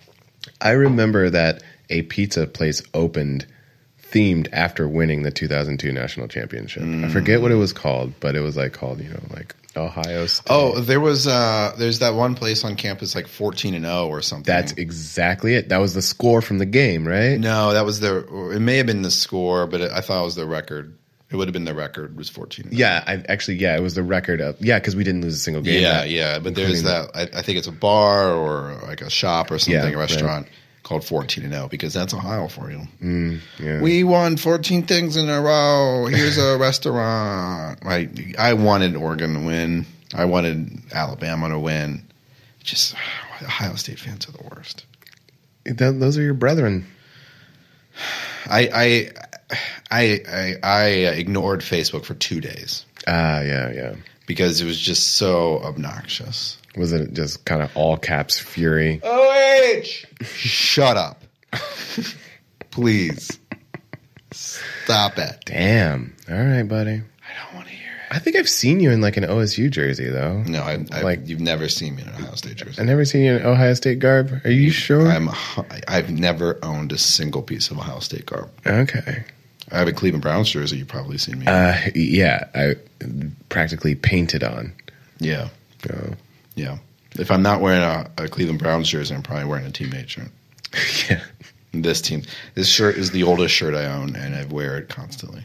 I remember that a pizza place opened themed after winning the two thousand two national championship. I forget what it was called, but it was like called, you know, like Ohio State. Oh, there was uh, there's that one place on campus like fourteen and zero or something. That's exactly it. That was the score from the game, right? no, that was their. It may have been the score, but it, I thought it was the record. It would have been the record. Was fourteen. and Yeah, I actually, yeah, it was the record of, yeah, because we didn't lose a single game. Yeah, that- yeah, but there's including- that. I, I think it's a bar or like a shop or something, Yeah, a restaurant, called fourteen and oh because that's Ohio for you. Mm, yeah. We won fourteen things in a row. Here's a restaurant. I I wanted Oregon to win. I wanted Alabama to win. Just Ohio State fans are the worst. That, those are your brethren. I I I I, I ignored Facebook for two days. Ah, yeah, yeah. Because it was just so obnoxious. Was it just kind of all caps fury? O H! Shut up. Please. Stop it. Damn. All right, buddy. I don't want to hear it. I think I've seen you in like an O S U jersey, though. No, I, I, Like- you've never seen me in an Ohio State jersey. I've never seen you in Ohio State garb. Are you sure? I'm, I've never owned a single piece of Ohio State garb. Okay. I have a Cleveland Browns jersey. You've probably seen me. in. Uh, yeah, I practically painted on. yeah, Oh. yeah. If I'm not wearing a, a Cleveland Browns jersey, I'm probably wearing a teammate shirt. Yeah. This team, this shirt is the oldest shirt I own, and I wear it constantly.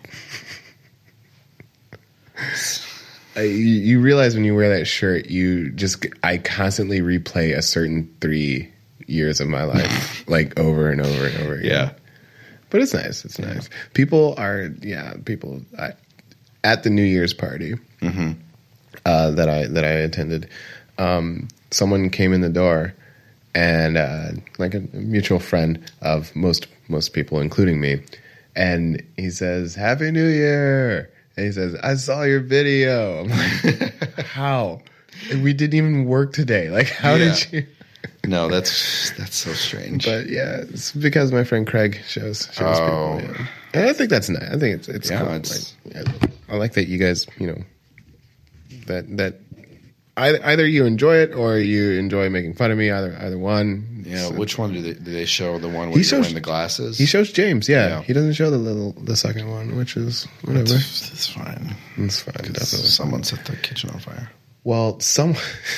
Uh, you, you realize when you wear that shirt, you just I constantly replay a certain three years of my life, like over and over and over again. Yeah. But it's nice. It's nice. People are, yeah, people I, at the New Year's party Mm-hmm. uh, that I that I attended. Um, someone came in the door, and uh, like a mutual friend of most most people, including me, and he says, "Happy New Year." And he says, "I saw your video." I'm like, "How? We didn't even work today. Like, how Yeah. did you?" No, that's that's so strange. But yeah, it's because my friend Craig shows shows Oh. people. Yeah. And I think that's nice. I think it's it's Yeah, cool. it's- Like, yeah, I like that you guys, you know, that that either, either you enjoy it or you enjoy making fun of me. Either either one. yeah, So- which one do they, do they show? The one He where you're shows- wearing the glasses? he shows James. Yeah. Yeah. He doesn't show the little the second one, which is whatever. It's, it's fine. It's fine. Definitely. Someone set the kitchen on fire. Well, some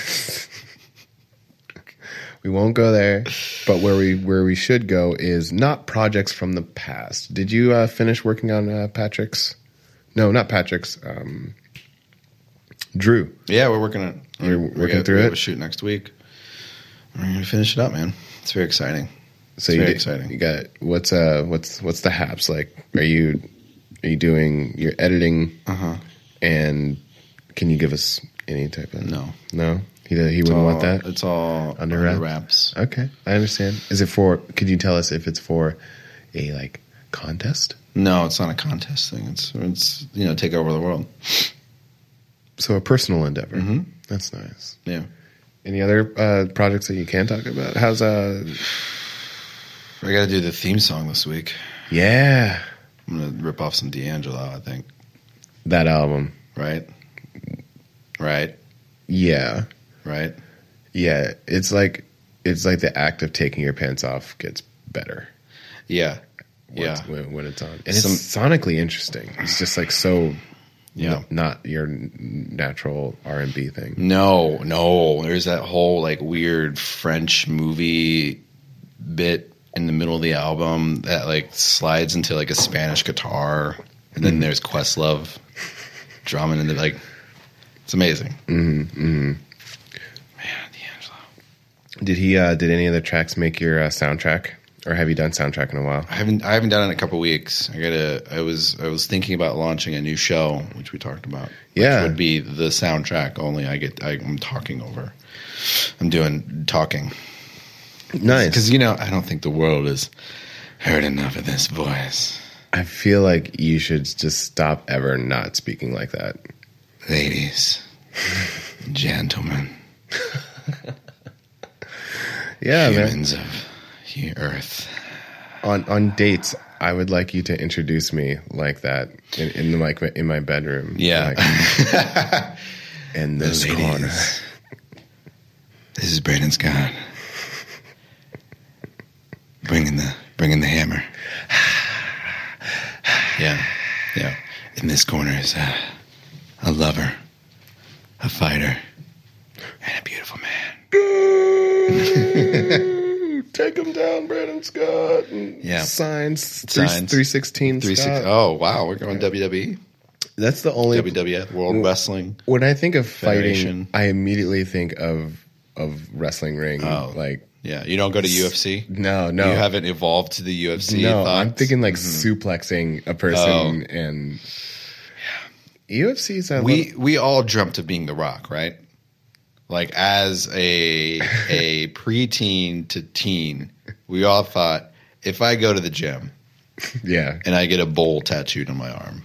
we won't go there, but where we where we should go is not projects from the past. Did you uh, finish working on uh, Patrick's? No, not Patrick's. Um, Drew. Yeah, we're working on. You're we working got- through we have it? a shoot next week. We're gonna finish it up, man. It's very exciting. So It's you very did- exciting. You got what's uh what's what's the haps like? Are you are you doing your editing? Uh huh. And can you give us any type of No. no? He he wouldn't want that. It's all Under under, wraps? wraps. Okay, I understand. Is it for? Could you tell us if it's for a like contest? No, it's not a contest thing. It's it's you know take over the world. So a personal endeavor. Mhm. That's nice. Yeah. Any other uh, projects that you can talk about? How's uh? I got to do the theme song this week. Yeah, I'm gonna rip off some D'Angelo. I think. that album. Right. Right. Yeah, Right. yeah. It's like it's like the act of taking your pants off gets better. Yeah. When Yeah. it's, when, when it's on, and Some- it's sonically interesting. It's just like so. Yeah. no- not your n- natural R and B thing. No, no. There's that whole like weird French movie bit in the middle of the album that like slides into like a Spanish guitar, and then there's Questlove drumming in the like. It's amazing. Mm-hmm, mm-hmm. Man, D'Angelo. Did he? Uh, did any of the tracks make your uh, soundtrack, or have you done soundtrack in a while? I haven't I haven't done it in a couple weeks. I gotta. I was I was thinking about launching a new show, which we talked about. Yeah. which would be the soundtrack only. I get. I, I'm talking over. I'm doing talking. Nice. Because, you know, I don't think the world has heard enough of this voice. I feel like you should just stop ever not speaking like that. Ladies, gentlemen, Yeah, man. humans of the earth. On on dates, I would like you to introduce me like that in, in the like in my bedroom. Yeah. Like, in this Ladies, corner. This is Brandon Scott. Bringing the bringing the hammer. Yeah, yeah. In this corner is a, a lover, a fighter, and a beautiful man. Take him down, Brandon Scott. Yeah. Signs. Three, Signs. three sixteen Three six. Scott. Oh wow, we're going W W E, That's the only. W W F, World Wrestling. When I think of fighting, Federation. I immediately think of of wrestling ring. Oh. Like Yeah, you don't go to U F C? No, no. You haven't evolved to the U F C No, thoughts? I'm thinking like mm-hmm. suplexing a person oh. and U F C's. I we love- we all dreamt of being The Rock, right? Like as a a preteen to teen, we all thought if I go to the gym, yeah, and I get a bowl tattooed on my arm,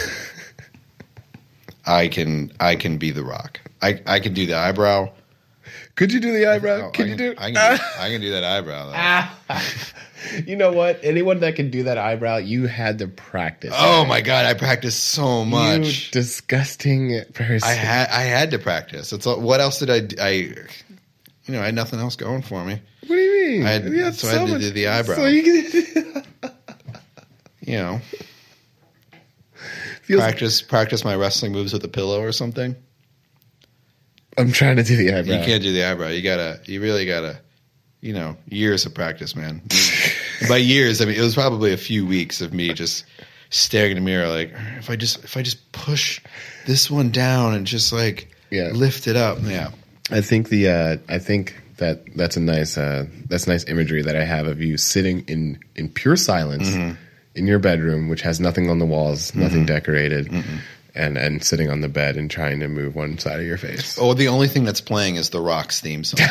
I can I can be The Rock. I I can do the eyebrow. Could you do the eyebrow? Oh, can, can you do? I can do, I can do that eyebrow. Though. You know what? Anyone that can do that eyebrow, you had to practice. Oh my god, I practiced so much. You disgusting person. I had I had to practice. It's all, what else did I? I you know I had nothing else going for me. What do you mean? I had, so, so I had to do the eyebrow. So you, can... you know, Feels practice like... practice my wrestling moves with a pillow or something. I'm trying to do the eyebrow. You can't do the eyebrow. You gotta. You really gotta. You know, years of practice, man. By years, I mean it was probably a few weeks of me just staring in the mirror, like if I just if I just push this one down and just like yeah. lift it up. Yeah, I think the uh, I think that that's a nice uh, that's nice imagery that I have of you sitting in in pure silence mm-hmm. in your bedroom, which has nothing on the walls, mm-hmm. nothing decorated. Mm-hmm. And and sitting on the bed and trying to move one side of your face. Oh, the only thing that's playing is The Rock's theme song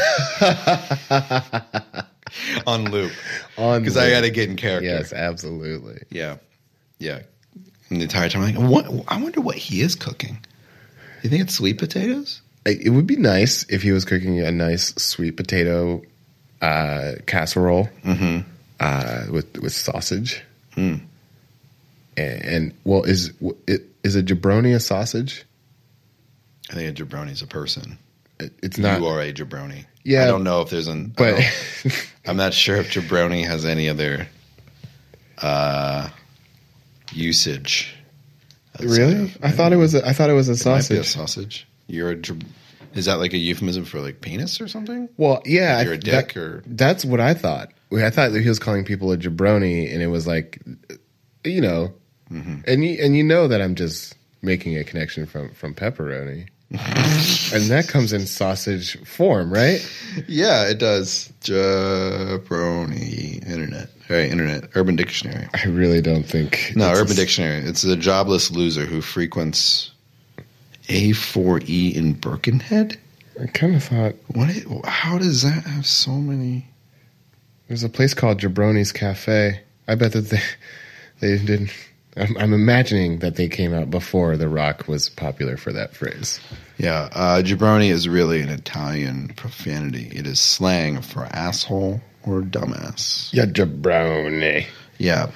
on loop. On because I got to get in character. Yes, absolutely. Yeah, yeah. And the entire time, I'm like, what? I wonder what he is cooking. You think it's sweet potatoes? It would be nice if he was cooking a nice sweet potato uh, casserole mm-hmm. uh, with with sausage. Mm. And, and well, is it? Is a jabroni a sausage? I think a jabroni is a person. It, it's not. You are a jabroni. Yeah. I don't know if there's an. But I'm not sure if jabroni has any other uh, usage. Really? I thought it was. A, I thought it was a sausage. It might be a sausage. You're a. Is that like a euphemism for like penis or something? Well, yeah. Like you're a dick, that, or that's what I thought. I thought that he was calling people a jabroni, and it was like, you know. Mm-hmm. And you and you know that I'm just making a connection from, from pepperoni, and that comes in sausage form, right? Yeah, it does. Jabroni, internet, hey, internet, Urban Dictionary. I really don't think no Urban a... Dictionary. It's a jobless loser who frequents A four E in Birkenhead. I kind of thought, what? Is, how does that have so many? There's a place called Jabroni's Cafe. I bet that they they didn't. I'm, I'm imagining that they came out before The Rock was popular for that phrase. Yeah, uh, jabroni is really an Italian profanity. It is slang for asshole or dumbass. Yeah, jabroni. Yeah.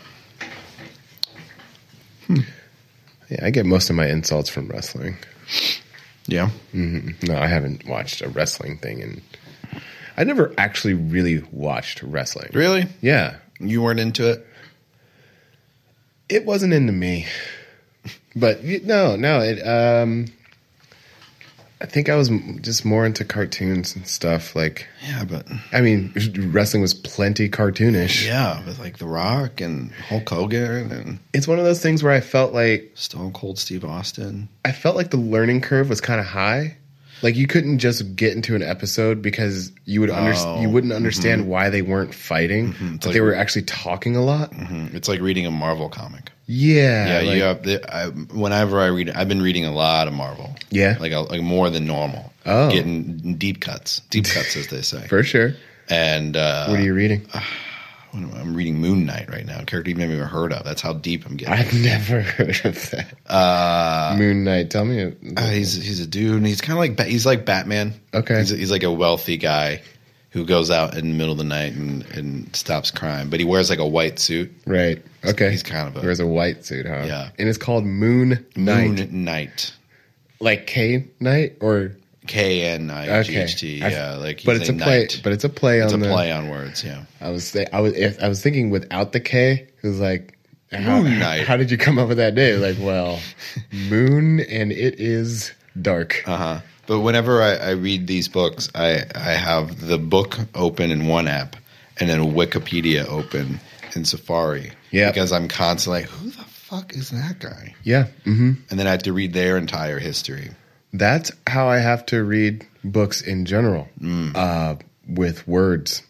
Hmm. Yeah, I get most of my insults from wrestling. Yeah? Mm-hmm. No, I haven't watched a wrestling thing. And I never actually really watched wrestling. Really? Yeah. You weren't into it? It wasn't into me, but no, no. It. Um, I think I was just more into cartoons and stuff. Like, yeah, but I mean, wrestling was plenty cartoonish. Yeah, with like The Rock and Hulk Hogan, and it's one of those things where I felt like Stone Cold Steve Austin. I felt like the learning curve was kind of high. Like you couldn't just get into an episode because you would under- oh, you wouldn't understand mm-hmm. why they weren't fighting, mm-hmm. but like, they were actually talking a lot. Mm-hmm. It's like reading a Marvel comic. Yeah, yeah. like, you have the, I, whenever I read, I've been reading a lot of Marvel. Yeah, like a, like more than normal. Oh, getting deep cuts, deep cuts as they say, for sure. And uh, what are you reading? Uh, I'm reading Moon Knight right now. A character you've never heard of. That's how deep I'm getting. I've never heard of that. Uh, Moon Knight. Tell me. Uh, he's he's a dude, and he's kind of like he's like Batman. Okay. He's, he's like a wealthy guy who goes out in the middle of the night and, and stops crime, but he wears like a white suit. Right. Okay. So he's kind of a wears a white suit, huh? Yeah. And it's called Moon Knight. Moon Knight. Like K Knight or K N I G H T, okay. yeah, like but it's a play. Knight. But it's a play it's on a the play on words. Yeah, I was I was I was thinking without the K. It was like how, Moon Knight. How did you come up with that name? Like, well, moon and it is dark. Uh huh. But whenever I, I read these books, I I have the book open in one app and then Wikipedia open in Safari. Yeah, because I'm constantly like, who the fuck is that guy? Yeah, mm-hmm. And then I have to read their entire history. That's how I have to read books in general, mm. uh, with words.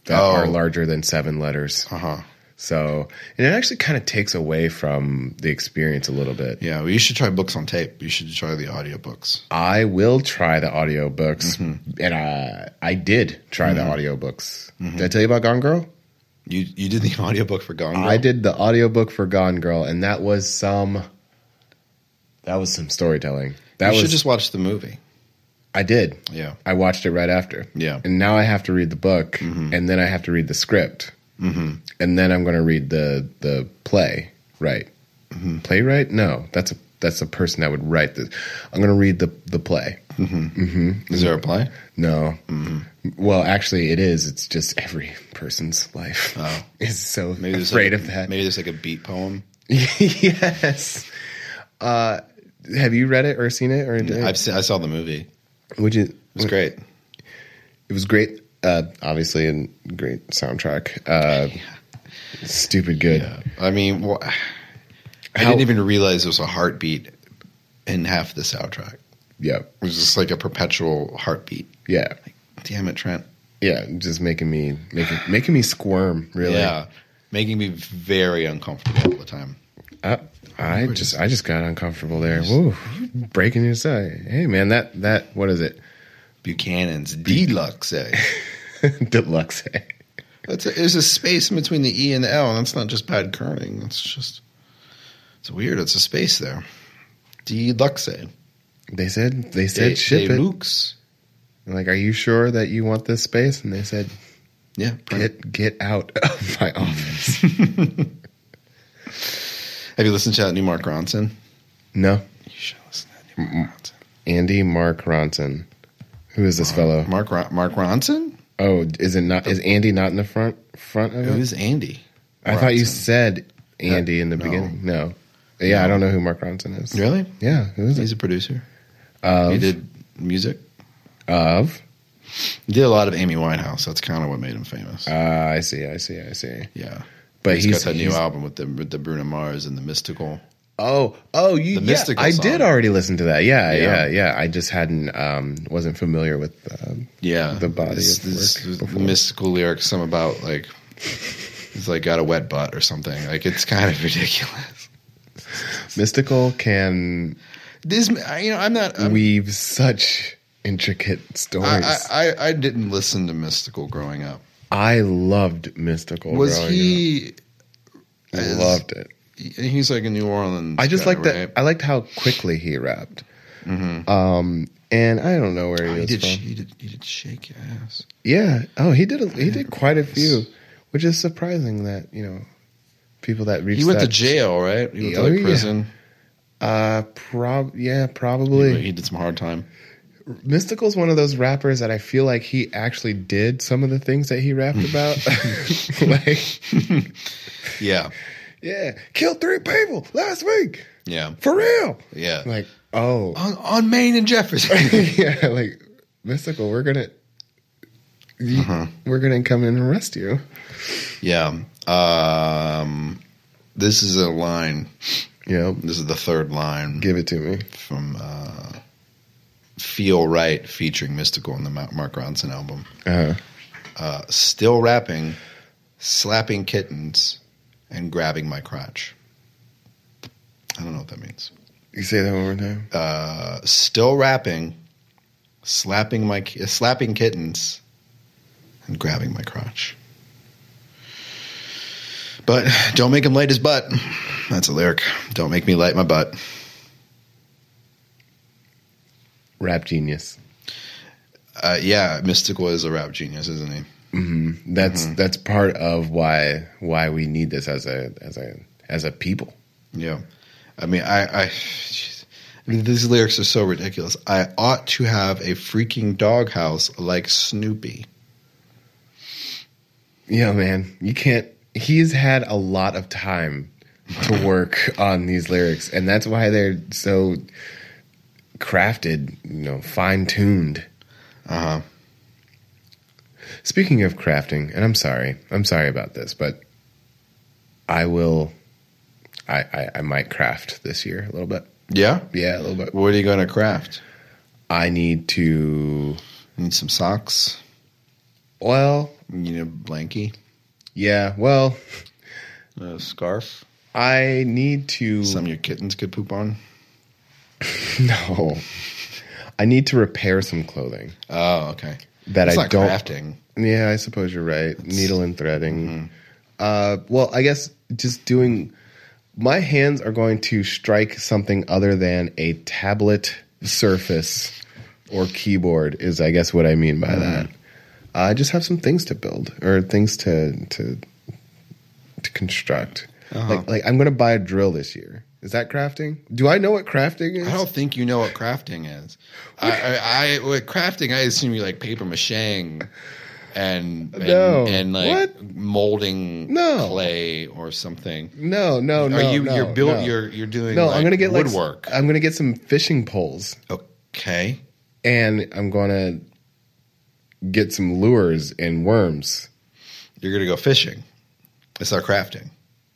that Oh. are larger than seven letters. Uh huh. So, and it actually kind of takes away from the experience a little bit. Yeah, well, you should try books on tape. You should try the audiobooks. I will try the audiobooks, Mm-hmm. and I, I did try the audiobooks. Did I tell you about Gone Girl? You you did the audiobook for Gone Girl? I did the audiobook for Gone Girl, and that was some that was some storytelling. That You was should just watch the movie. I did. Yeah. I watched it right after. Yeah. And now I have to read the book, and then I have to read the script. Mm-hmm. And then I'm going to read the the play, right? Mm-hmm. Playwright? No, that's a that's a person that would write this. I'm going to read the the play. Is there a play? No. Well, actually, it is. It's just every person's life Oh. is so Maybe there's afraid like, of that. Maybe there's like a beat poem. Yes. Uh, have you read it or seen it? Or I've seen, I saw the movie. would you? It was great. It was great. Uh, obviously, a great soundtrack. Uh, Stupid good. Yeah. I mean, wh- I How- didn't even realize there was a heartbeat in half the soundtrack. Yeah. It was just like a perpetual heartbeat. Yeah. Damn it, Trent. Yeah. Just making me making making me squirm. Really. Yeah, making me very uncomfortable all the time. Uh, I just I just got uncomfortable there. Woo. Breaking your side. Hey man, that that what is it? Buchanan's Deluxe. Eh? Deluxe. That's a, there's a space in between the E and the L, and that's not just bad kerning. It's just it's weird. It's a space there. Deluxe. They said they said ship it. Deluxe. Like, are you sure that you want this space? And they said, Yeah. get get out of my office. Have you listened to that new Mark Ronson? No. You should listen to that new Mark Ronson. Andy Mark Ronson. Who is this fellow? Mark Ron- Mark Ronson? Oh, is it not? Is Andy not in the front front of it? Who's Andy? I thought you Ronson. said Andy in the no. beginning. No. Yeah, I don't know who Mark Ronson is. Really? Yeah, who is He's it? a producer. Of, He did music. of. He did a lot of Amy Winehouse. That's kind of what made him famous. Uh, I see, I see, I see. yeah. But he's, he's got that new he's- album with the with the Bruno Mars and the Mystical. Oh, oh, you. The yeah, Mystical I song. did already listen to that. Yeah, Yeah. yeah, yeah. I just hadn't, um, wasn't familiar with. Um, Yeah, The body This- of this- work the before. mystical lyrics. Some about like he's like got a wet butt or something. Like it's kind of ridiculous. Mystical can This, you know, I'm not. I'm, weave such intricate stories. I, I I I didn't listen to Mystical growing up. I loved Mystical. Was growing he? up. I loved it. He's like a New Orleans. I just guy, liked that. right? I liked how quickly he rapped. Um, and I don't know where he Oh, he was did. from. He did. He did shake your ass. Yeah. Oh, he did. A, he did quite a few, which is surprising that you know people that reached. He went that, to jail, right? He went to Oh, like yeah. prison. Uh, prob. Yeah, probably. He did some hard time. Mystical's one of those rappers that I feel like he actually did some of the things that he rapped about. Like, Yeah, yeah, killed three people last week yeah, for real. yeah. Like, oh, on, on Maine and Jefferson. yeah, like Mystical, we're gonna, you- Uh-huh. we're gonna come in and arrest you. yeah. Um, this is a line. You know, This is the third line give it to me. from uh, "Feel Right" featuring Mystical on the Ma- Mark Ronson album. Uh, Uh, still rapping, slapping kittens, and grabbing my crotch. I don't know what that means. you say that one more time. Uh, still rapping, slapping my ki- slapping kittens, and grabbing my crotch. But don't make him light his butt. That's a lyric. Don't make me light my butt. Rap genius. Uh, yeah, Mystical is a rap genius, isn't he? That's Mm-hmm. that's part of why why we need this as a as a as a people. Yeah. I mean, I, I, jeez. I mean, these lyrics are so ridiculous. I ought to have a freaking doghouse like Snoopy. Yeah, man, you can't. He's had a lot of time to work on these lyrics, and that's why they're so crafted, you know, fine tuned. Uh huh. Speaking of crafting, and I'm sorry, I'm sorry about this, but I will. I, I, I might craft this year a little bit. Yeah? Yeah, a little bit. What are you going to craft? I need to. Need some socks? Well, You know, blankie, Yeah, well, a scarf. I need to. Some of your kittens could poop on. No. I need to repair some clothing. Oh, okay. That It's I not don't. crafting. Yeah, I suppose you're right. Needle and threading. Uh, well, I guess just doing. My hands are going to strike something other than a tablet surface or keyboard. Is I guess what I mean by that. I just have some things to build or things to to to construct. Uh-huh. Like like I'm going to buy a drill this year. Is that crafting? Do I know what crafting is? I don't think you know what crafting is. I, I, I with crafting, I assume you like paper macheing and and, No. and like What? molding No. clay or something. No, no, no. Are you no, you're built no. you're you're doing No, like I'm gonna get woodwork. like I'm gonna get some fishing poles, Okay. and I'm gonna get some lures and worms. You're gonna go fishing. It's our crafting.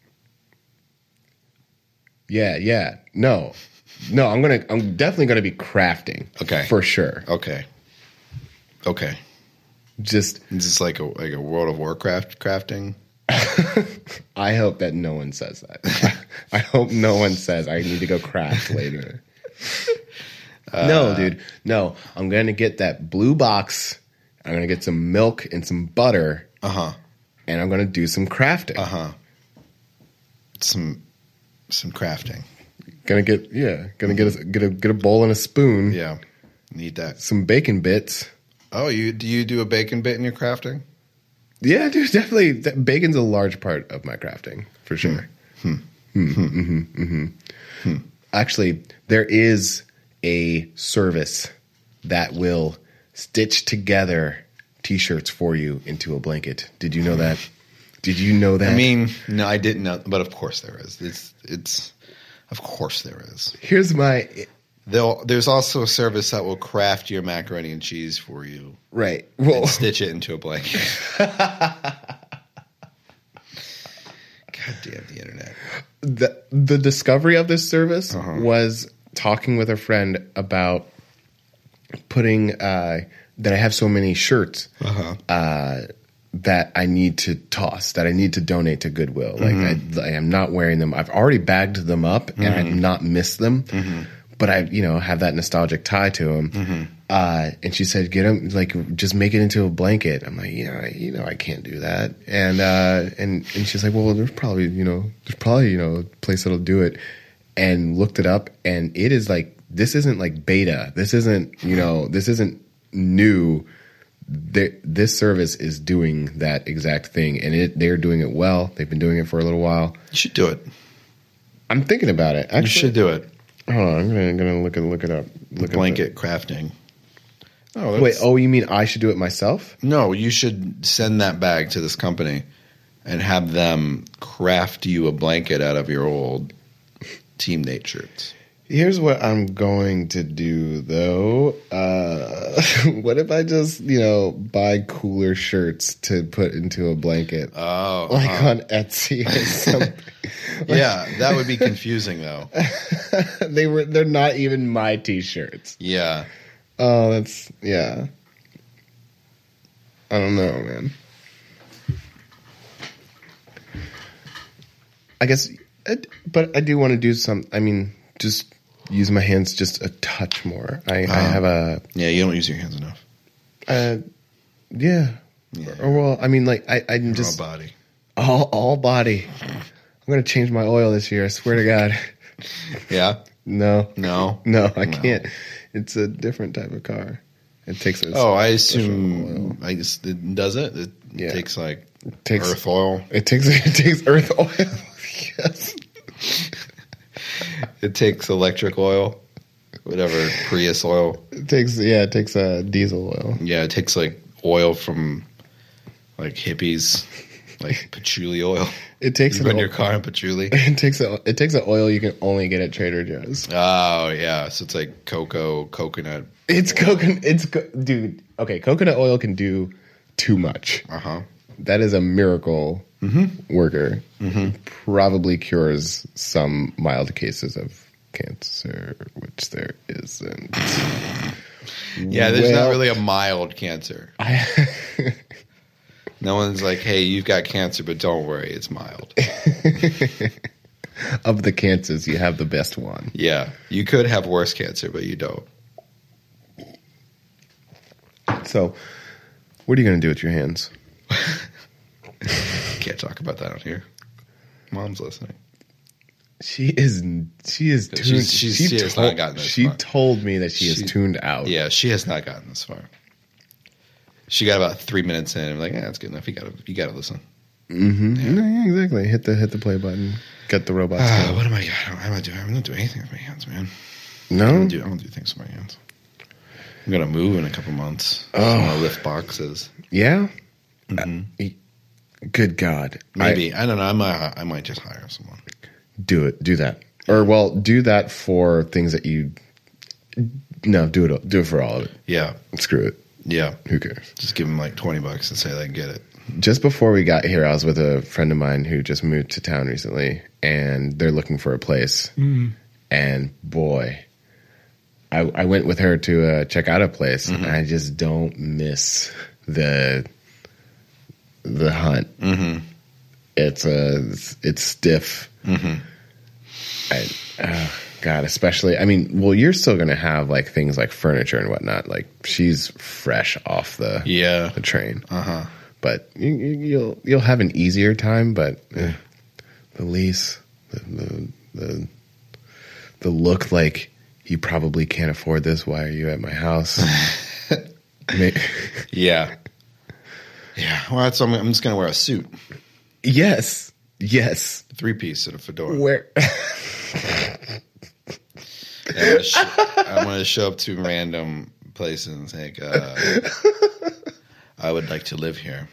Yeah, yeah. No, no. I'm gonna. I'm definitely gonna be crafting. Okay. for sure. Okay. Okay. Just, Is this like a like a World of Warcraft crafting? I hope that no one says that. I hope no one says I need to go craft later. Uh, no, dude. No, I'm gonna get that blue box. I'm gonna get some milk and some butter, Uh huh. and I'm gonna do some crafting. Uh huh. Some some crafting. Gonna get yeah. Gonna get a get a get a bowl and a spoon. Yeah. Need that. Some bacon bits. Oh, you do you do a bacon bit in your crafting? Yeah, dude. Definitely, that- bacon's a large part of my crafting for sure. Hmm. Hmm, hmm, hmm, hmm. Hmm. Actually, there is a service that will stitch together T-shirts for you into a blanket. Did you know that? Did you know that? I mean, no, I didn't know, but of course there is. It's it's of course there is. here's my They'll, there's also a service that will craft your macaroni and cheese for you right. Well, and stitch it into a blanket. God damn the internet. the the discovery of this service Uh-huh. was talking with a friend about putting uh, that I have so many shirts Uh-huh. uh, that I need to toss, that I need to donate to Goodwill. Mm-hmm. Like I, I am not wearing them. I've already bagged them up and Mm-hmm. I've not missed them, but I, you know, have that nostalgic tie to them. Mm-hmm. Uh, and she said, "Get them, like, just make it into a blanket." I'm like, you know, I, you know, I can't do that. And uh, and and she's like, "Well, there's probably, you know, there's probably, you know, a place that'll do it." And looked it up, and it is like, this isn't like beta. This isn't, you know, this isn't new. Th- this service is doing that exact thing, and it they're doing it well. They've been doing it for a little while. You should do it. I'm thinking about it. Actually, You should do it. hold on. I'm gonna gonna look it look it up. Look Blanket crafting. Oh, At the, wait. Oh, you mean I should do it myself? No, you should send that bag to this company and have them craft you a blanket out of your old Team Nate shirts. Here's what I'm going to do, though. Uh, what if I just, you know, buy cooler shirts to put into a blanket, Oh, like uh-huh. on Etsy or something? Yeah, that would be confusing though. they were. They're not even my T-shirts. Yeah. Oh, that's yeah. I don't know, man. I guess, it, but I do want to do some. I mean, just use my hands just a touch more. I, I have a, Yeah, you don't use your hands enough. uh, yeah. Yeah. Or well, I mean, like I, I'm Your just whole body. all all body. I'm gonna change my oil this year. I swear to God. Yeah. No, No. no, I No. can't. It's a different type of car. It takes a Oh, I special assume. I guess it does it. It Yeah. takes like It takes earth oil. It takes it takes earth oil. Yes. It takes electric oil, whatever Prius oil. It takes yeah, it takes uh, diesel oil. Yeah, it takes like oil from like hippies, like patchouli oil. It takes You an run your oil- car on patchouli. It takes a it takes an oil you can only get at Trader Joe's. Oh yeah, so it's like cocoa, coconut. It's coconut. It's co- dude. Okay, coconut oil can do too much. Uh huh. That is a miracle worker. Probably cures some mild cases of cancer, which there isn't. Yeah, there's Well- not really a mild cancer. I, No one's like, hey, you've got cancer, but don't worry, it's mild. Of the cancers, you have the best one. Yeah. You could have worse cancer, but you don't. So, what are you going to do with your hands? Can't talk about that on here. Mom's listening. She is. She is tuned. She's- she's- she she has told, not gotten this She far. told me that she, She- is tuned out. Yeah, she has not gotten this far. She got about three minutes in. I'm like, yeah, that's good enough. You got to, you got to listen. Mm-hmm. Yeah. No, yeah, exactly. Hit the hit the play button. Get the robots. Uh, going. what am I? I don't, I'm not doing. I'm not doing anything with my hands, man. I No. don't do. I don't do things with my hands. I'm gonna move in a couple months. Oh. I'm gonna lift boxes. Yeah. Mhm. Uh, good God. Maybe I, I don't know. I might. I might just hire someone. do it. Do that. Or well, do that for things that you. No, do it. Do it for all of it. Yeah. Screw it. Yeah. Who cares? Just give them like twenty bucks and say they can get it. Just before we got here, I was with a friend of mine who just moved to town recently, and they're looking for a place. Mm. And boy, I, I went with her to uh, check out a place, mm-hmm. and I just don't miss the the hunt. Mm-hmm. It's a it's, it's stiff. Mm-hmm. I, uh, God, especially. I mean, well, you're still going to have like things like furniture and whatnot. Like she's fresh off the Yeah. the train. Uh huh. But you, you, you'll you'll have an easier time. But eh, the lease, the, the the the look like you probably can't afford this. Why are you at my house? May- Yeah. Yeah. Well, that's. I'm, I'm just gonna wear a suit, yes, yes. three piece, and a fedora. Where? And I'm, gonna sh- I'm gonna show up to random places and say, uh, "I would like to live here."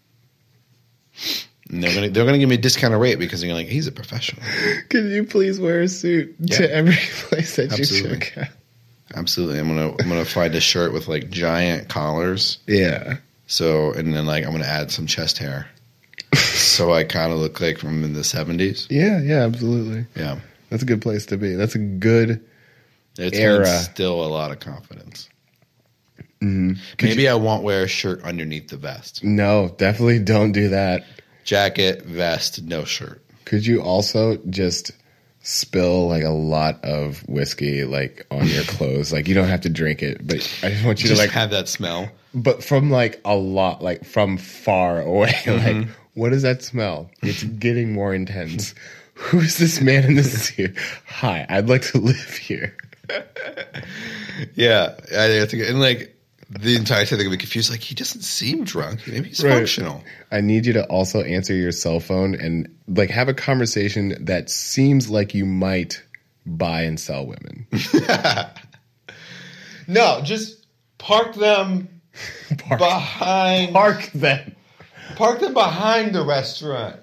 And they're gonna they're gonna give me a discounted rate because they're like, he's a professional. Could you please wear a suit Yeah. to every place that Absolutely. you check out? Absolutely, I'm gonna I'm gonna find a shirt with like giant collars. Yeah. So and then like I'm gonna add some chest hair, so I kind of look like from in the seventies. Yeah, yeah, absolutely. Yeah, That's a good place to be. That's a good it's era. gonna instill a lot of confidence. Mm-hmm. Maybe you, I won't wear a shirt underneath the vest. No, definitely don't do that. Jacket, vest, no shirt. Could you also just spill like a lot of whiskey like on your clothes? Like you don't have to drink it, but I just want you Just to like have that smell. but from like a lot, like from far away. Mm-hmm. Like, what does that smell? It's getting more intense. Who's this man in this suit? Hi, I'd like to live here. Yeah, I, I think, and like the entire time they're gonna be confused. Like he doesn't seem drunk. Maybe he's Right. functional. I need you to also answer your cell phone and like have a conversation that seems like you might buy and sell women. No, just park them Park, behind. park them. Park them behind the restaurant.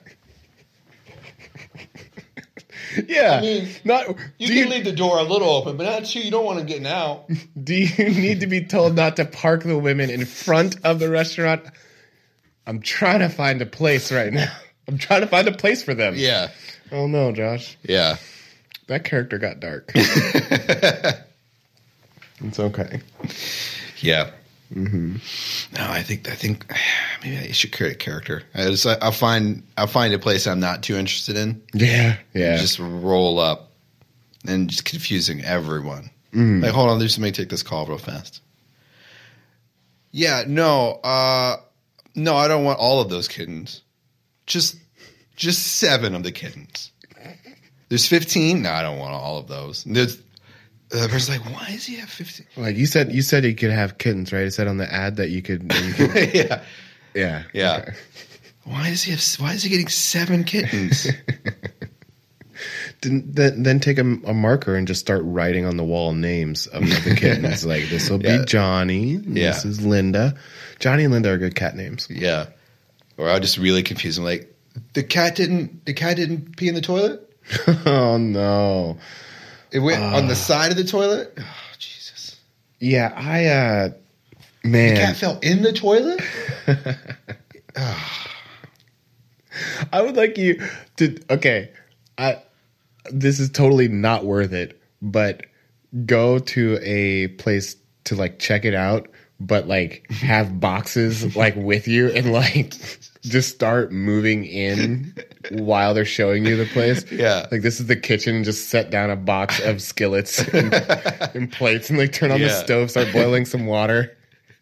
Yeah. I mean, not You do can you, leave the door a little open, but not sure you don't want to get out. do you need to be told not to park the women in front of the restaurant? I'm trying to find a place right now. I'm trying to find a place for them. Yeah, Oh no, Josh. yeah. That character got dark. It's okay. Yeah. Mm-hmm. No, I think I think maybe I should create a character. I just I, I'll find I'll find a place I'm not too interested in. Yeah, yeah. Just roll up and just confusing everyone. Mm. Like, hold on, there's somebody take this call real fast. Yeah, no, uh, no, I don't want all of those kittens. Just just seven of the kittens. There's fifteen. No, I don't want all of those. And there's the person's like, why does he have fifteen? Like you said, you said you could have kittens, right? It said on the ad that you could. that you could Yeah, yeah, yeah. okay. Why does he have? Why is he getting seven kittens? Then, then, then take a, a marker and just start writing on the wall names of the kittens. Like this will be Yeah. Johnny. Yeah. This is Linda. Johnny and Linda are good cat names. Yeah, or I'll just really confuse him. Like the cat didn't. The cat didn't pee in the toilet. Oh no. It went Uh. on the side of the toilet. Oh Jesus! Yeah, I uh man. The cat fell in the toilet. I would like you to okay. I this is totally not worth it, but go to a place to like check it out, but like have boxes like with you and like just start moving in while they're showing you the place. Yeah. Like this is the kitchen and just set down a box of skillets and, and plates and like turn on Yeah. the stove, start boiling some water.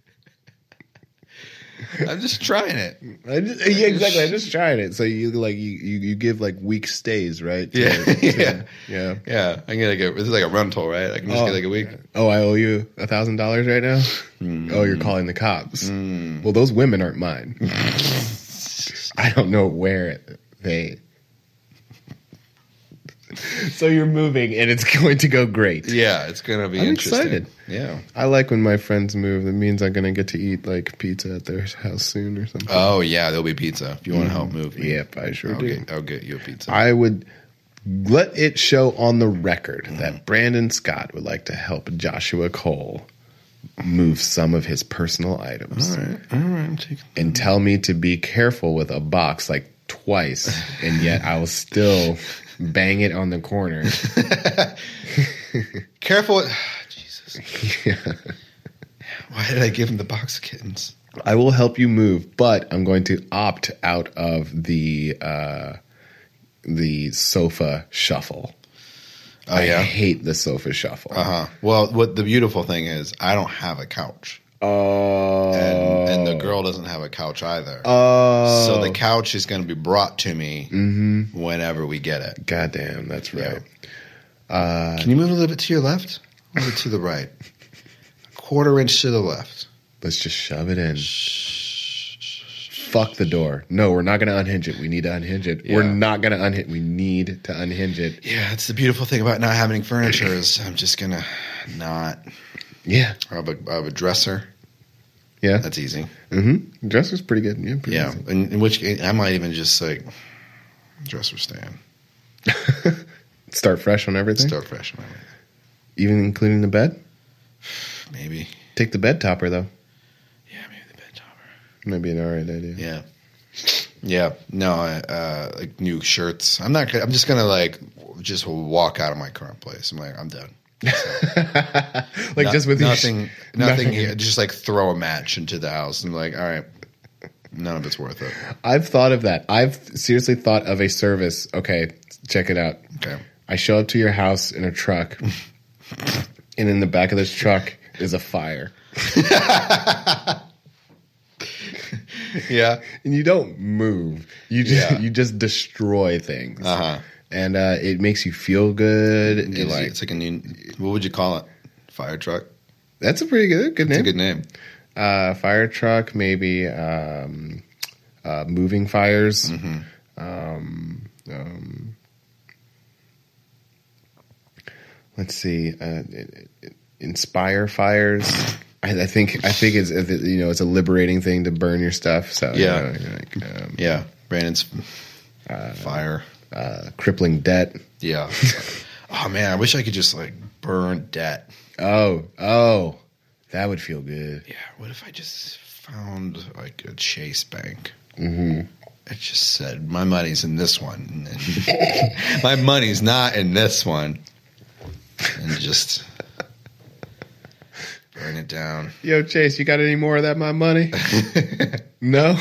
I'm just trying it. I just, yeah, exactly. I'm just trying it. So you like you, you, you give like week stays, right? To- Yeah. to- Yeah. yeah. Yeah. I'm gonna get. This is like a rental, right? I can just Oh, get like a week. Oh, I owe you a thousand dollars right now. Mm. Oh, you're calling the cops. Well, those women aren't mine. I don't know where they. So you're moving, and it's going to go great. Yeah, it's gonna be I'm interesting. excited. Yeah. I like when my friends move. It means I'm going to get to eat like pizza at their house soon or something. Oh yeah, there'll be pizza if you want to help move me. Yep, I sure I'll do. get, I'll get you a pizza. I would let it show on the record that Brandon Scott would like to help Joshua Cole move some of his personal items. all right, all right. I'm taking. And tell me to be careful with a box like twice, and yet I will still bang it on the corner. Careful. With, Jesus. Yeah. Why did I give him the box of kittens? I will help you move, but I'm going to opt out of the uh, the sofa shuffle. Oh I yeah. hate the sofa shuffle. Uh huh. Well, what the beautiful thing is, I don't have a couch, Oh, and, and the girl doesn't have a couch either. Oh, So the couch is going to be brought to me whenever we get it. goddamn, that's right. Can you move a little bit to your left? A little bit to the right. A quarter inch to the left. Let's just shove it in. Fuck the door. No, we're not going to unhinge it. We need to unhinge it. Yeah. We're not going to unhinge. We need to unhinge it. Yeah, it's the beautiful thing about not having furniture is I'm just going to not. Yeah, I have, a, I have a dresser. yeah. That's easy. Mm-hmm. Dresser's pretty good. Yeah, pretty Yeah. easy. In, in which case, I might even just like dresser stand. Start fresh on everything, Start fresh. on everything. even including the bed. Maybe. Take the bed topper though. Yeah, maybe the bed topper. Might be an alright idea. Yeah. Yeah. No, I, uh, like new shirts. I'm not gonna, I'm just going to like just walk out of my current place. I'm like, I'm done. like No- just with these- nothing, nothing, here. Just like throw a match into the house. I'm like, all right, none of it's worth it. I've thought of that. I've seriously thought of a service. Okay, check it out. Okay. I show up to your house in a truck, and in the back of this truck is a fire. Yeah. And you don't move. You just Yeah. you just destroy things. Uh huh. And uh, it makes you feel good. And It's like it's like a new. What would you call it? Fire truck. that's a pretty good good It's name. a good name. Uh, fire truck, maybe um, uh, moving fires. Mm-hmm. Um, um, let's see, uh, inspire fires. I, I think I think it's you know it's a liberating thing to burn your stuff. So Yeah. you know, like, um, Yeah. Brandon's fire. uh, crippling debt. Yeah. Oh man, I wish I could just like burn debt. Oh oh, that would feel good. Yeah. What if I just found like a Chase Bank? Mm-hmm. It just said my money's in this one. And my money's not in this one. And just burn it down. Yo, Chase, you got any more of that? My money? No.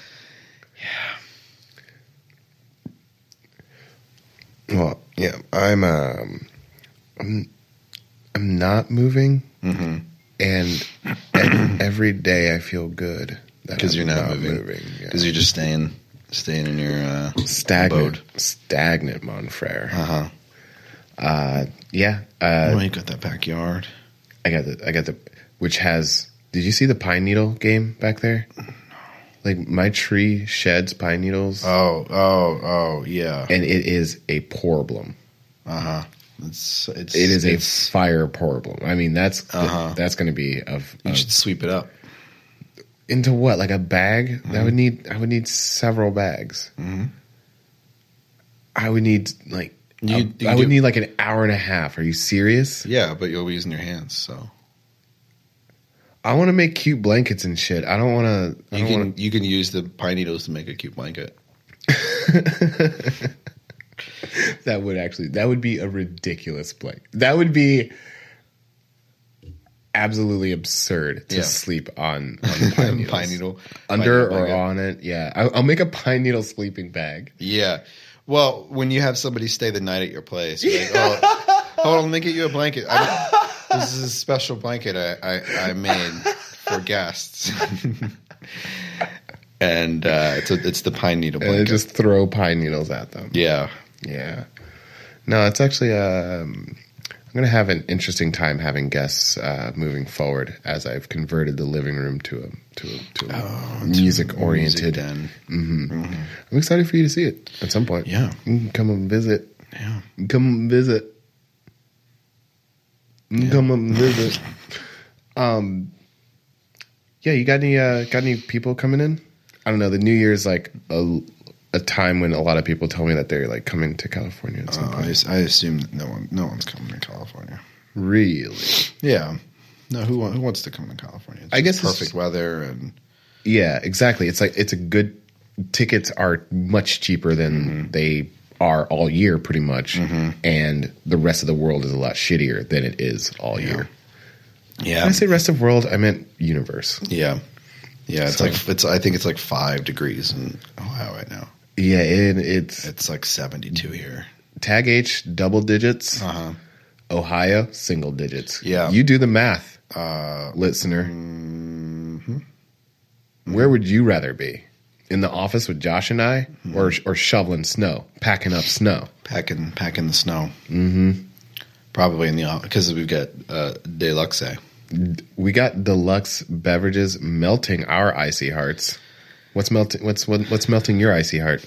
Well, yeah, I'm um, I'm I'm not moving, Mm-hmm. and ev- every day I feel good Because I'm you're not, moving. yeah. Because you're just staying, staying in your uh, stagnant, abode. stagnant, mon frere. Uh huh. Uh, yeah, uh, Oh, you got that backyard. I got the I got the which has. Did you see the pine needle game back there? Like my tree sheds pine needles, Oh, oh, oh, yeah. and it is a problem. Uh huh. It's it's It is a it's, fire problem. I mean, that's Uh-huh. that's going to be of, you of should sweep it up. into what like a bag. I would need I would need several bags. Mhm. I would need like You- a- you I would do- need like an hour and a half. Are you serious? Yeah, but you'll be using your hands, so I want to make cute blankets and shit. I don't want to. I you don't can want you can use the pine needles to make a cute blanket. to. That would actually that would be a ridiculous blanket. That would be absolutely absurd to Yeah. sleep on, on the pine needles. Pine needle. Under pine needle or blanket. on it. Yeah. I, I'll make a pine needle sleeping bag. Yeah. Well, when you have somebody stay the night at your place, you're like, oh, hold on, let me get you a blanket. I, this is a special blanket I, I, I made for guests. And uh, it's, a, it's the pine needle And I blanket. just throw pine needles at them. yeah. Yeah. No, it's actually, um, I'm going to have an interesting time having guests uh, moving forward as I've converted the living room to a, to a, to a Oh, music oriented. Den. I'm excited for you to see it at some point. Yeah. You can come and visit. Yeah. You can come and visit. You can come and visit. um, yeah, you got any, uh, got any people coming in? I don't know. The New Year's like a, a time when a lot of people tell me that they're like coming to California at some Uh, point. I, I assume that no one, no one's coming to California. Really? Yeah. No, who wa- who wants to come to California? It's I just guess it's- perfect weather and Yeah, exactly. It's like it's a good tickets are much cheaper than Mm-hmm. they are all year pretty much. And the rest of the world is a lot shittier than it is all year. yeah, When I say rest of world, I meant universe. yeah, yeah. It's So- like it's. I think it's like five degrees in Ohio right now. Yeah, and it's It's like seventy-two here. tag H double digits, Uh huh. Ohio single digits. Yeah. You do the math, Uh, listener. mhm. Where would you rather be? In the office with Josh and I, Mm-hmm. or or shoveling snow, packing up snow? packing packing the snow. Mm-hmm. Probably in the because we've got uh, Deluxe. We got deluxe beverages melting our icy hearts. What's melting? What's what, what's melting your icy heart?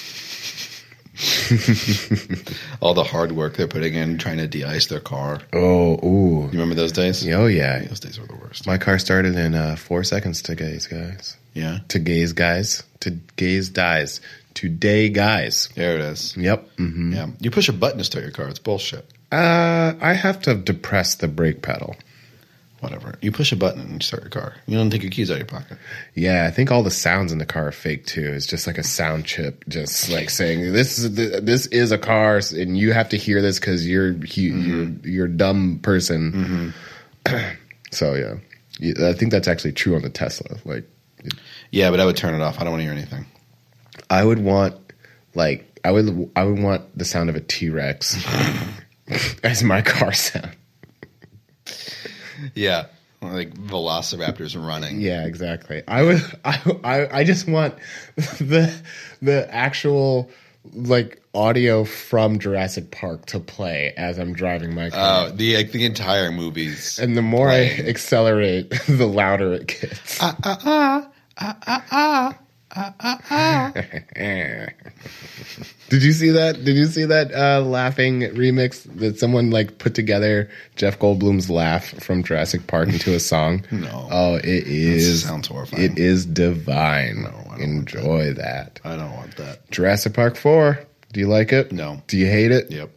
All the hard work they're putting in trying to de-ice their car. Oh, ooh, You remember those days? oh yeah. Those days were the worst. My car started in uh, four seconds to gaze, guys. Yeah. To gaze, guys. To gaze, dies. Today, guys. There it is. Yep. hmm Yeah. You push a button to start your car. It's bullshit. Uh, I have to depress the brake pedal. Whatever. You push a button and you start your car. You don't take your keys out of your pocket. Yeah, I think all the sounds in the car are fake too. It's just like a sound chip, just like saying this is this is a car, and you have to hear this because you're he, Mm-hmm. you're you're a dumb person. So yeah. Yeah, I think that's actually true on the Tesla. Like, Yeah, but I would turn it off. I don't want to hear anything. I would want like I would I would want the sound of a T-Rex as my car sound. Yeah. Like velociraptors running. Yeah, exactly. I would. I, I. I just want the the actual like audio from Jurassic Park to play as I'm driving my car. Uh, the like, the entire movie's. and the more playing. I accelerate, the louder it gets. Ah, ah, ah, ah, ah, ah, ah, ah, ah. Did you see that? Did you see that uh, laughing remix that someone like put together? Jeff Goldblum's laugh from Jurassic Park into a song. No. Oh, it is. sounds horrifying. It is divine. No, I don't want Enjoy that. I don't want that. Jurassic Park four. Do you like it? No. Do you hate it? Yep.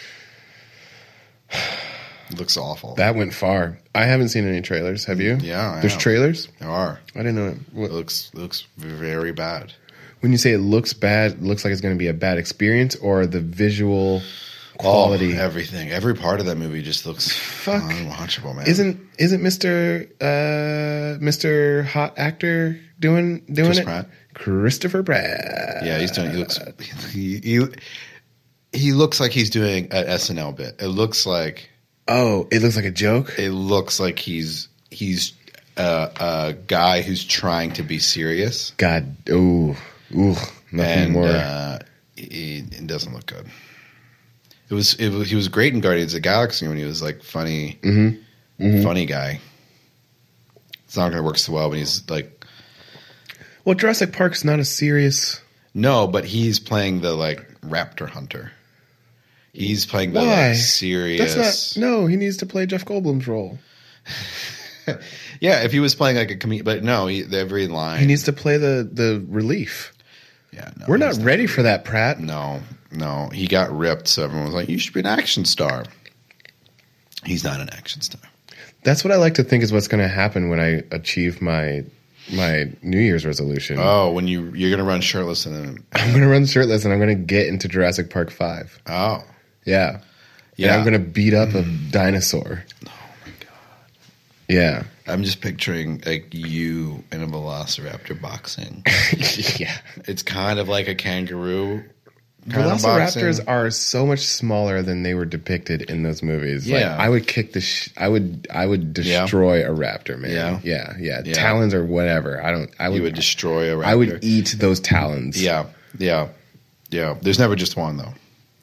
It looks awful. That went far. I haven't seen any trailers. Have you? Yeah, I There's have. trailers? There are. I didn't know. It What, looks it looks very bad. when you say it looks bad, it looks like it's going to be a bad experience, or the visual quality? Oh, everything. Every part of that movie just looks Fuck. unwatchable, man. Isn't isn't Mister uh, Mister Hot Actor doing doing Chris it? Pratt? Christopher Pratt. Yeah, he's doing. He looks. He, he he looks like he's doing an S N L bit. It looks like Oh, it looks like a joke. it looks like he's he's a, a guy who's trying to be serious, God, ooh, ooh, nothing and more. uh, it, it doesn't look good. It was, it was he was great in Guardians of the Galaxy when he was like funny, Mm-hmm. funny guy. It's not going to work so well when he's like Well, Jurassic Park's not a serious. no, but he's playing the like raptor hunter. He's playing the Why? like, serious. That's not. No, he needs to play Jeff Goldblum's role. Yeah, if he was playing like a comedian, but no, he, every line. He needs to play the the relief. Yeah, no, We're not he's ready for that, Pratt. No, no, he got ripped, so everyone was like, "You should be an action star." He's not an action star. That's what I like to think is what's going to happen when I achieve my my New Year's resolution. Oh, when you you're gonna run shirtless and then I'm going to run shirtless and I'm going to get into Jurassic Park five. oh Yeah. yeah, And I'm going to beat up a dinosaur. Yeah. I'm just picturing like you and a velociraptor boxing. Yeah. It's kind of like a kangaroo. Kind of Velociraptors boxing. are so much smaller than they were depicted in those movies. Yeah. Like, I would kick the. Sh- I would. I would destroy a raptor, man. Yeah. yeah, yeah. Yeah. Talons or whatever. I don't. I would. You would destroy a raptor. I would eat those talons. Yeah, yeah, yeah. There's never just one though.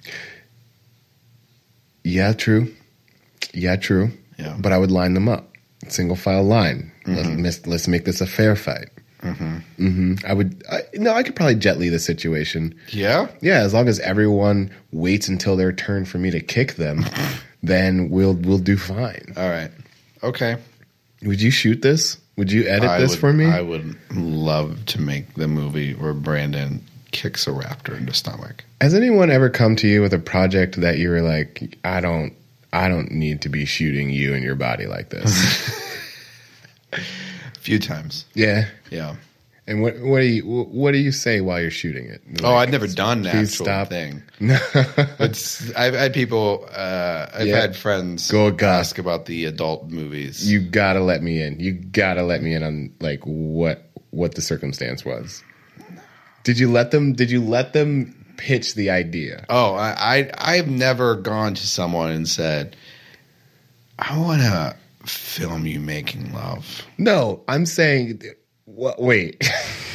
Yeah, true. Yeah, true. Yeah. But I would line them up, single file line. Mm-hmm. Let's, let's make this a fair fight. Mm-hmm. Mm-hmm. I would. I, no, I could probably jet Li the situation. Yeah. Yeah, as long as everyone waits until their turn for me to kick them, then we'll we'll do fine. All right. Okay. Would you shoot this? Would you edit I this would, for me? I would love to make the movie where Brandon kicks a raptor in the stomach. Has anyone ever come to you with a project that you were like, I don't, I don't need to be shooting you and your body like this? A few times. Yeah. Yeah. And what what do you what do you say while you're shooting it? Like, Oh, I'd never done the please actual stop. thing. No. It's I've had people. Uh, I've Yeah. had friends Go, go. ask about the adult movies. You gotta let me in. You gotta let me in on like what what the circumstance was. Did you let them? Did you let them pitch the idea? Oh, I, I I've never gone to someone and said, "I want to film you making love." No, I'm saying. What, wait.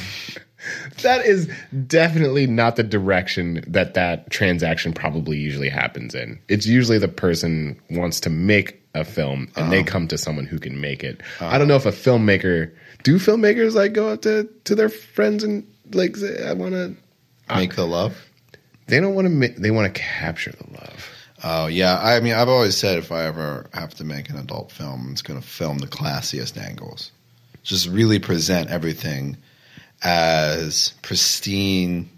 That is definitely not the direction that that transaction probably usually happens in. It's usually the person wants to make a film and they come to someone who can make it. I don't know if a filmmaker do filmmakers like go up to, to their friends and like say, I want to Make the love. they don't want to make they want to capture the love. Oh yeah, I mean, I've always said if I ever have to make an adult film, it's going to film the classiest angles. Just really present everything as pristine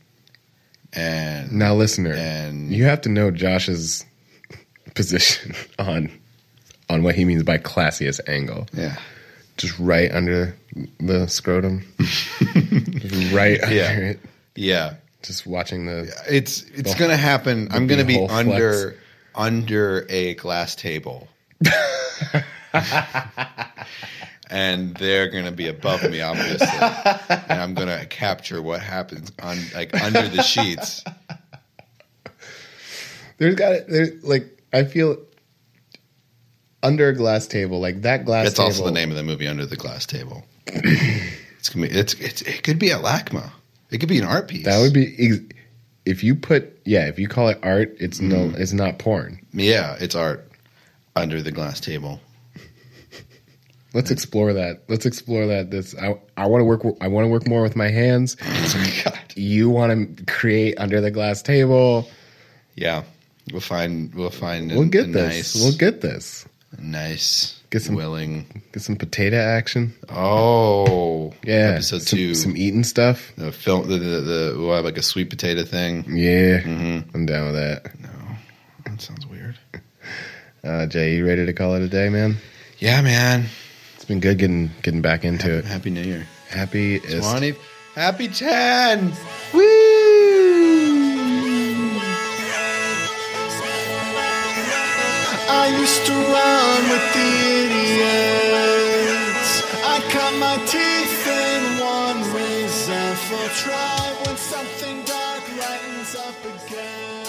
and Now listener, and you have to know Josh's position on on what he means by classiest angle. yeah, Just right under the scrotum. Just right under Yeah. it. yeah. Just watching the It's it's The- going to happen. I'm going to be beehole under under a glass table. And they're going to be above me, obviously, and I'm going to capture what happens on like under the sheets. there's got there's like I feel under a glass table, like that glass That's table. also the name of the movie, Under the Glass Table. It's gonna be. It's, it's it could be at LACMA. It could be an art piece. That would be ex- if you put yeah, if you call it art, it's Mm-hmm. no it's not porn. Yeah, it's art. Under the Glass Table. Let's explore that. Let's explore that. This I I want to work. I want to work more with my hands. You want to create under the glass table. Yeah, we'll find. We'll find. We'll a, get a this. Nice, We'll get this. nice. Get some- willing. Get some potato action. Oh, Yeah, Episode some, two. some eating stuff. The film. The, the, the we'll have like a sweet potato thing. Yeah, Mm-hmm. I'm down with that. No, that sounds weird. Uh, Jay, you ready to call it a day, man? Yeah, man. It's been good getting getting back into it. Happy New Year. Happy is twenty. Happy ten. Woo! I used to run with the idiots. I cut my teeth in one resentful try when something dark lightens up again.